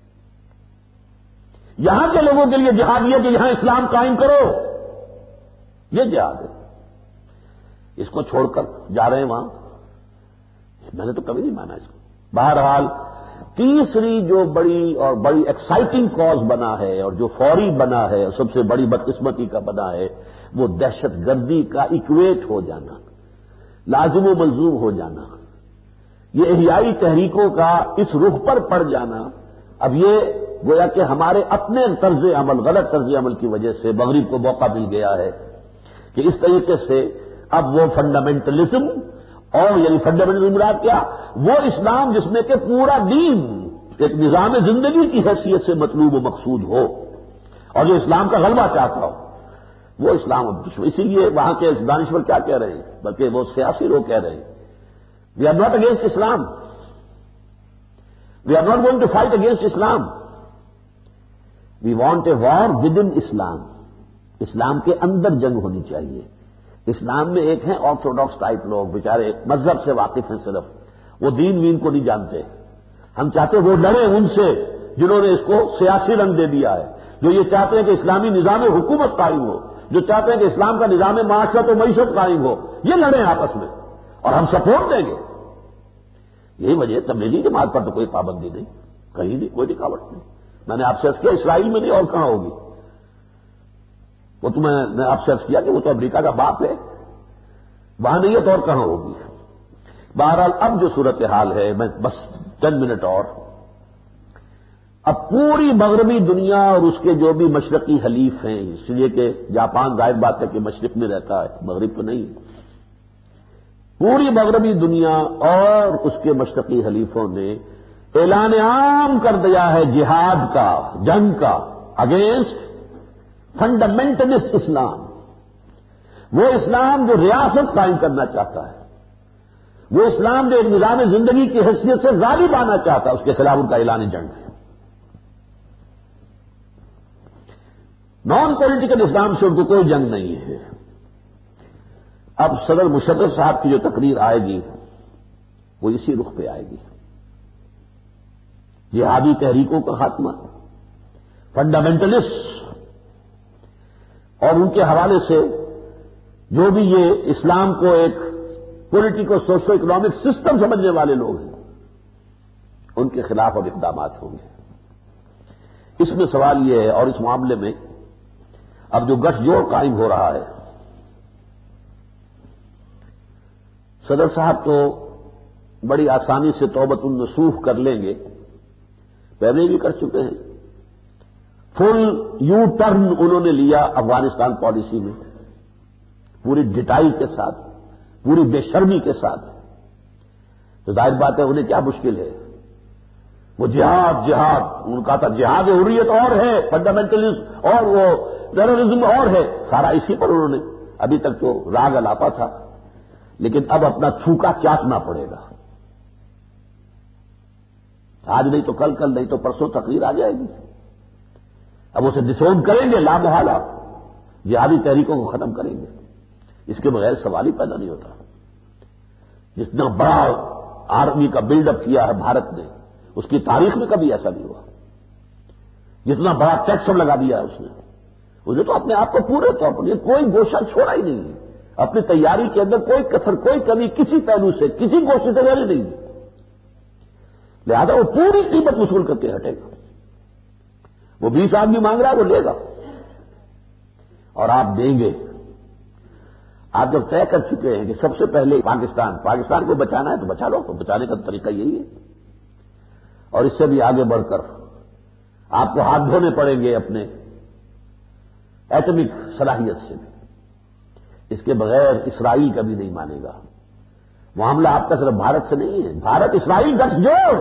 یہاں کے لوگوں کے لیے جہاد یہ کہ یہاں اسلام قائم کرو، یہ جہاد ہے. اس کو چھوڑ کر جا رہے ہیں وہاں، میں نے تو کبھی نہیں مانا اس کو. بہرحال تیسری جو بڑی اور بڑی ایکسائٹنگ کاز بنا ہے اور جو فوری بنا ہے اور سب سے بڑی بدقسمتی کا بنا ہے، وہ دہشت گردی کا ایکویٹ ہو جانا، لازم و ملزوم ہو جانا، یہ احیائی تحریکوں کا اس رخ پر پڑ جانا. اب یہ گویا کہ ہمارے اپنے طرز عمل، غلط طرز عمل کی وجہ سے مغرب کو موقع مل گیا ہے کہ اس طریقے سے اب وہ فنڈامنٹلزم، اور یعنی فنڈامنٹلزم مراد کیا؟ وہ اسلام جس میں کہ پورا دین ایک نظام زندگی کی حیثیت سے مطلوب و مقصود ہو اور جو اسلام کا غلبہ چاہتا ہو، وہ اسلام. اسی لیے وہاں کے دانشور کیا کہہ رہے ہیں، بلکہ وہ سیاسی لوگ کہہ رہے ہیں we are not against Islam, we are not going to fight against Islam, we want a war within Islam. اسلام کے اندر جنگ ہونی چاہیے. اسلام میں ایک ہیں آرتھوڈاکس ٹائپ لوگ، بیچارے مذہب سے واقف ہیں، صرف وہ دین وین کو نہیں جانتے. ہم چاہتے وہ لڑیں ان سے جنہوں نے اس کو سیاسی رنگ دے دیا ہے، جو یہ چاہتے ہیں کہ اسلامی نظام حکومت قائم ہو، جو چاہتے ہیں کہ اسلام کا نظام معاشرت و معیشت قائم ہو. یہ لڑیں آپس میں اور ہم سپورٹ دیں گے. یہی وجہ تبلیغی جماعت پر تو کوئی پابندی نہیں، کہیں نہیں، کوئی رکاوٹ نہیں. میں نے آپ سے عرض کیا اسرائیل میں نہیں اور کہاں ہوگی. وہ تو میں نے آپ سے عرض کیا کہ وہ تو امریکہ کا باپ ہے، وہاں نہیں ہے تو اور کہاں ہوگی. بہرحال اب جو صورتحال ہے، میں بس چند منٹ اور، اب پوری مغربی دنیا اور اس کے جو بھی مشرقی حلیف ہیں، اس لیے کہ جاپان ظاہر بات ہے کہ مشرق میں رہتا ہے، مغرب تو نہیں ہے، پوری مغربی دنیا اور اس کے مشرقی حلیفوں نے اعلان عام کر دیا ہے جہاد کا، جنگ کا، اگینسٹ فنڈامنٹلسٹ اسلام. وہ اسلام جو ریاست قائم کرنا چاہتا ہے، وہ اسلام جو ایک نظام زندگی کی حیثیت سے غالب آنا چاہتا ہے، اس کے خلاف ان کا اعلان جنگ ہے. نان پولیٹیکل اسلام سے ان کو کوئی جنگ نہیں ہے. اب صدر مشرف صاحب کی جو تقریر آئے گی وہ اسی رخ پہ آئے گی. جہادی تحریکوں کا خاتمہ، فنڈامنٹلسٹ اور ان کے حوالے سے جو بھی یہ اسلام کو ایک پولیٹیکو سوشو اکنامک سسٹم سمجھنے والے لوگ ہیں، ان کے خلاف اب اقدامات ہوں گے۔ اس میں سوال یہ ہے، اور اس معاملے میں اب جو گٹھ جوڑ قائم ہو رہا ہے، صدر صاحب تو بڑی آسانی سے توبۃ النصوح کر لیں گے، پہلے بھی کر چکے ہیں۔ فل یو ٹرن انہوں نے لیا افغانستان پالیسی میں، پوری ڈٹائی کے ساتھ، پوری بے شرمی کے ساتھ۔ تو ظاہر بات ہے انہیں کیا مشکل ہے، وہ جہاد جہاد ان کا تھا، جہاد حریت اور ہے، فنڈامنٹلزم اور وہ ٹیررزم اور ہے، سارا اسی پر انہوں نے ابھی تک تو راگ الاپا تھا، لیکن اب اپنا تھوکا چاٹنا پڑے گا۔ آج نہیں تو کل، کل نہیں تو پرسوں تقریر آ جائے گی، اب اسے ڈسون کریں گے، لا محالہ جہادی تحریکوں کو ختم کریں گے، اس کے بغیر سوال ہی پیدا نہیں ہوتا۔ جتنا بڑا آرمی کا بلڈ اپ کیا ہے بھارت نے، اس کی تاریخ میں کبھی ایسا نہیں ہوا۔ جتنا بڑا ٹیکس لگا دیا ہے اس نے، اسے تو اپنے آپ کو پورے طور پر کوئی گوشہ چھوڑا ہی نہیں ہے، اپنی تیاری کے اندر کوئی کسر، کوئی کمی کسی پہلو سے، کسی گوشے سے ویلی نہیں ہے، لہذا وہ پوری قیمت وصول کر کے ہٹے گا۔ وہ بیس آدمی مانگ رہا ہے، وہ لے گا، اور آپ دیں گے۔ آپ جب طے کر چکے ہیں کہ سب سے پہلے پاکستان پاکستان کو بچانا ہے تو بچا لو، تو بچانے کا طریقہ یہی ہے، اور اس سے بھی آگے بڑھ کر آپ کو ہاتھ دھونے پڑیں گے اپنے ایٹمک صلاحیت سے بھی۔ اس کے بغیر اسرائیل کبھی نہیں مانے گا۔ معاملہ آپ کا صرف بھارت سے نہیں ہے، بھارت اسرائیل گٹھ جوڑ۔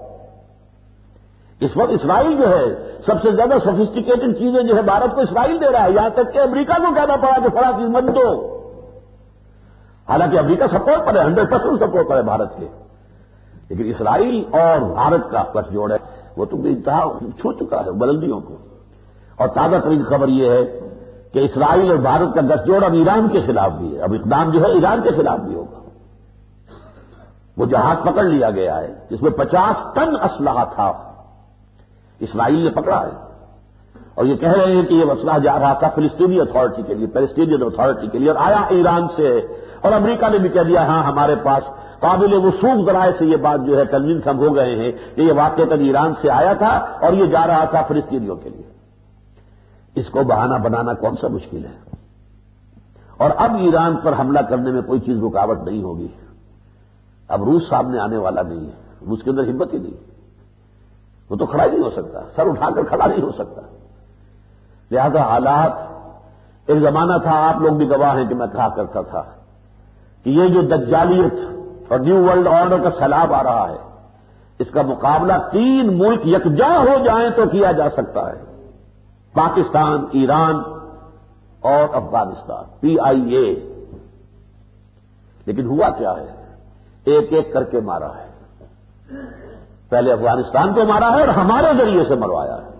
اس وقت اسرائیل جو ہے سب سے زیادہ سوفسٹیکیٹڈ چیزیں جو ہے بھارت کو اسرائیل دے رہا ہے، یہاں تک کہ امریکہ کو کہنا پڑا کہ فلاں چیز مت دو، حالانکہ امریکہ سپورٹ پر ہے، ہنڈریڈ پرسینٹ سپورٹ پر ہے بھارت کے، لیکن اسرائیل اور بھارت کا گٹھ جوڑ ہے وہ تو انتہا چھو چکا ہے بلندیوں کو۔ اور تازہ ترین خبر یہ ہے کہ اسرائیل اور بھارت کا گٹھ جوڑ اب ایران کے خلاف بھی ہے، اب اقدام جو ہے ایران کے خلاف بھی ہوگا۔ وہ جہاز پکڑ لیا گیا ہے جس میں پچاس ٹن اسلحہ تھا، اسرائیل نے پکڑا ہے، اور یہ کہہ رہے ہیں کہ یہ اسلحہ جا رہا تھا فلسطینی اتھارٹی کے لیے، پیلسٹینین اتھارٹی کے لیے، اور آیا ایران سے، اور امریکہ نے بھی کہہ دیا ہاں ہمارے پاس قابل وثوق ذرائع سے یہ بات جو ہے کنوینس ہم ہو گئے ہیں کہ یہ واقعتاً ایران سے آیا تھا اور یہ جا رہا تھا فلسطینیوں کے لیے۔ اس کو بہانہ بنانا کون سا مشکل ہے، اور اب ایران پر حملہ کرنے میں کوئی چیز رکاوٹ نہیں ہوگی۔ اب روس سامنے آنے والا نہیں ہے، روس کے اندر ہمت ہی نہیں، وہ تو کھڑا ہی نہیں ہو سکتا، سر اٹھا کر کھڑا نہیں ہو سکتا۔ لہذا حالات، ایک زمانہ تھا، آپ لوگ بھی گواہ ہیں کہ میں کہا کرتا تھا کہ یہ جو دجالیت اور نیو ورلڈ آرڈر کا سیلاب آ رہا ہے، اس کا مقابلہ تین ملک یکجا ہو جائیں تو کیا جا سکتا ہے، پاکستان، ایران اور افغانستان، پی آئی اے۔ لیکن ہوا کیا ہے، ایک ایک کر کے مارا ہے، پہلے افغانستان کو مارا ہے اور ہمارے ذریعے سے مروایا ہے۔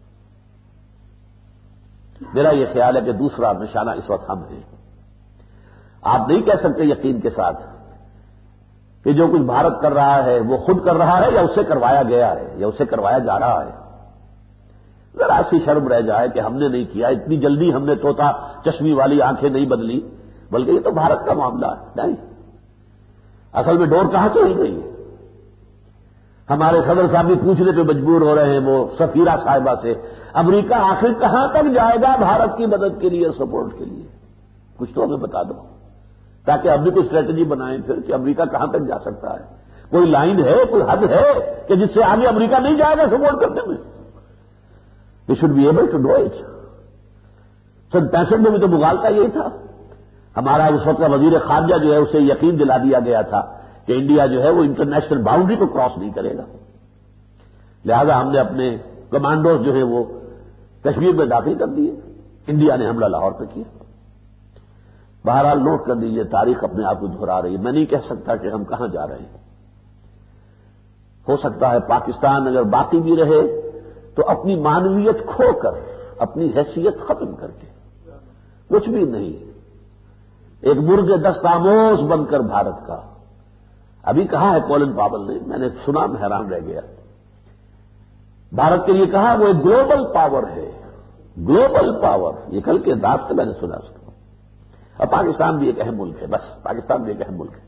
میرا یہ خیال ہے کہ دوسرا نشانہ اس وقت ہم ہیں۔ آپ نہیں کہہ سکتے یقین کے ساتھ کہ جو کچھ بھارت کر رہا ہے وہ خود کر رہا ہے یا اسے کروایا گیا ہے یا اسے کروایا جا رہا ہے۔ ذرا سی شرم رہ جائے کہ ہم نے نہیں کیا، اتنی جلدی ہم نے طوطا چشمی والی آنکھیں نہیں بدلی، بلکہ یہ تو بھارت کا معاملہ ہے۔ نہیں، اصل میں ڈور کہاں سے ہل رہی ہے؟ ہمارے صدر صاحب بھی پوچھنے پہ مجبور ہو رہے ہیں وہ سفیرہ صاحبہ سے، امریکہ آخر کہاں تک جائے گا بھارت کی مدد کے لیے اور سپورٹ کے لیے؟ کچھ تو ہمیں بتا دو تاکہ اب بھی کوئی اسٹریٹجی بنائیں پھر کہ امریکہ کہاں تک جا سکتا ہے، کوئی لائن ہے، کوئی حد ہے کہ جس سے آگے امریکہ نہیں جائے گا سپورٹ کرنے میں۔ We should be able to do it. سن پینسٹھ میں بھی تو مغالطہ یہی تھا، ہمارا اس وقت کا وزیر خارجہ جو ہے اسے یقین دلا دیا گیا تھا کہ انڈیا جو ہے وہ انٹرنیشنل باؤنڈری کو کراس نہیں کرے گا، لہذا ہم نے اپنے کمانڈوز جو ہیں وہ کشمیر میں داخل کر دیے، انڈیا نے حملہ لاہور پہ کیا۔ بہرحال نوٹ کر دیجیے، تاریخ اپنے آپ کو دہرا رہی ہے۔ میں نہیں کہہ سکتا کہ ہم کہاں جا رہے ہیں، ہو سکتا ہے پاکستان اگر باقی بھی رہے تو اپنی معنویت کھو کر، اپنی حیثیت ختم کر کے، کچھ بھی نہیں، ایک مرغ دست آموز بن کر بھارت کا۔ ابھی کہا ہے کولن پاول نے، میں نے سنا، میں حیران رہ گیا، بھارت کے لیے کہا وہ ایک گلوبل پاور ہے، گلوبل پاور، یہ کل کے رات سے میں نے سنا اس کو۔ اور پاکستان بھی ایک اہم ملک ہے، بس پاکستان بھی ایک اہم ملک ہے۔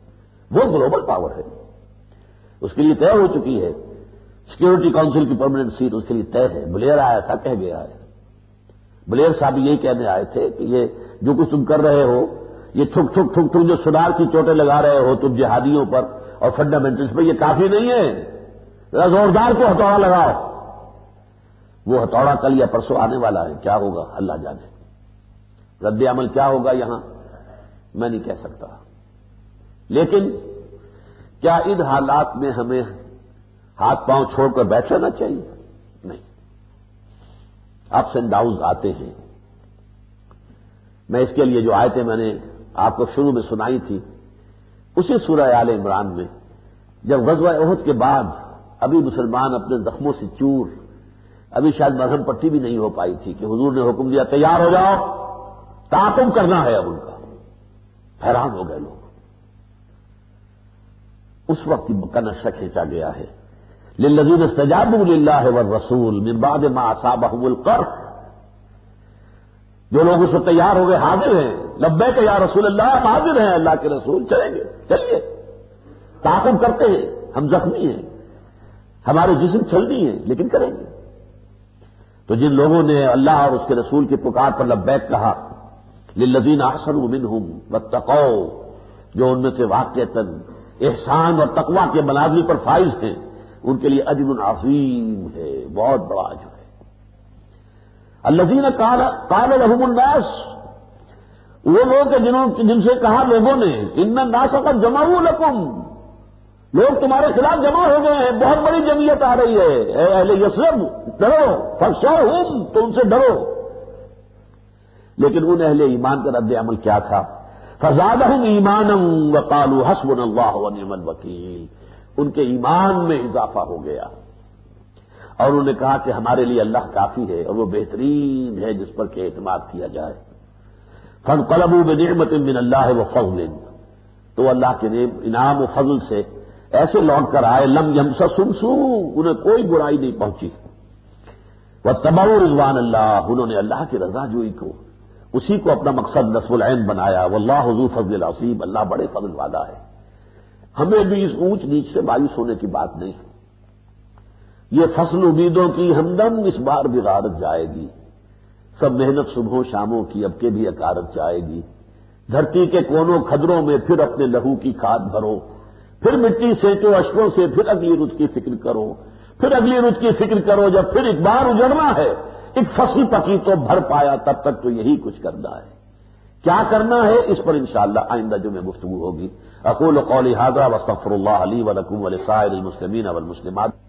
وہ گلوبل پاور ہے، اس کے لیے طے ہو چکی ہے، سیکورٹی کونسل کی پرماننٹ سیٹ اس کے لیے طے ہے۔ بلیر آیا تھا، کہہ گیا ہے، بلیر صاحب یہی کہنے آئے تھے کہ یہ جو کچھ تم کر رہے ہو، یہ ٹھک ٹھک ٹھک ٹھک جو سونار کی چوٹیں لگا رہے ہو تم جہادیوں پر اور فنڈامنٹلس پہ، یہ کافی نہیں ہے، ذرا زوردار کو ہتھوڑا لگاؤ۔ وہ ہتھوڑا کل یا پرسوں آنے والا ہے، کیا ہوگا اللہ جانے، رد عمل کیا ہوگا یہاں میں نہیں کہہ سکتا۔ لیکن کیا ان حالات میں ہمیں ہاتھ پاؤں چھوڑ کر بیٹھ رہنا چاہیے؟ نہیں، اپس اینڈ ڈاؤنز آتے ہیں۔ میں اس کے لیے جو آیتیں میں نے آپ کو شروع میں سنائی تھی، اسی سورہ آل عمران میں جب غزوہ احد کے بعد ابھی مسلمان اپنے زخموں سے چور، ابھی شاید مرہم پٹی بھی نہیں ہو پائی تھی کہ حضور نے حکم دیا تیار ہو جاؤ، تعاقب کرنا ہے اب ان کا، حیران ہو گئے لوگ۔ اس وقت کا نقشہ کھینچا گیا ہے، للذین استجابوا للہ والرسول من بعد ما اصابهم القرح، جو لوگ اس وقت تیار ہو گئے، حاضر ہیں، لبیک یا رسول اللہ، ہم حاضر ہیں اللہ کے رسول، چلیں گے، چلیے، تعاقب کرتے ہیں، ہم زخمی ہیں، ہمارے جسم چھلنی ہیں، لیکن کریں گے۔ تو جن لوگوں نے اللہ اور اس کے رسول کی پکار پر لبیک کہا، للذین احسنوا منہم واتقوا، جو ان میں سے واقعتاً احسان اور تقویٰ کے منازل پر فائز ہیں، ان کے لیے اجر عظیم ہے، بہت بڑا اجر ہے۔ الذین قال قال لهم الناس، وہ لوگ جنہوں جن سے کہا لوگوں نے، ان الناس قد جمعوا لکم، لوگ تمہارے خلاف جمع ہو گئے ہیں، بہت بڑی جمعیت آ رہی ہے، اے اہل یثرب ڈرو، فخشوہم، تو ان سے ڈرو۔ لیکن ان اہل ایمان کا رد عمل کیا تھا؟ فزادہم ایمانا وقالوا حسبنا اللہ ونعم الوکیل، ان کے ایمان میں اضافہ ہو گیا اور انہوں نے کہا کہ ہمارے لیے اللہ کافی ہے اور وہ بہترین ہے جس پر کہ اعتماد کیا جائے۔ فانقلبوا بنعمت من اللہ وفضل، تو اللہ کے انعام و فضل سے ایسے لوٹ کر آئے، لم یمسسہم سوء، انہیں کوئی برائی نہیں پہنچی، واتبعوا رضوان اللہ، انہوں نے اللہ کی رضا جوئی کو، اسی کو اپنا مقصد نصب العین بنایا، واللہ ذو فضل عظیم، اللہ بڑے فضل والا ہے۔ ہمیں بھی اس اونچ نیچ سے مایوس ہونے کی بات نہیں، یہ فصل امیدوں کی ہمدم اس بار بھی غارت جائے گی، سب محنت صبحوں شاموں کی اب کے بھی اکارت جائے گی، دھرتی کے کونوں کھدروں میں پھر اپنے لہو کی کھاد بھرو، پھر مٹی سینچو اشکوں سے، پھر اگلی رت کی فکر کرو، پھر اگلی رت کی فکر کرو، جب پھر ایک بار اجڑنا ہے، ایک فصل پکی تو بھر پایا، تب تک تو یہی کچھ کرنا ہے۔ کیا کرنا ہے اس پر انشاءاللہ آئندہ جو میں گفتگو ہوگی۔ اقول قولی ھذا واستغفر اللہ لی ولکم ولسائر المسلمین والمسلمات۔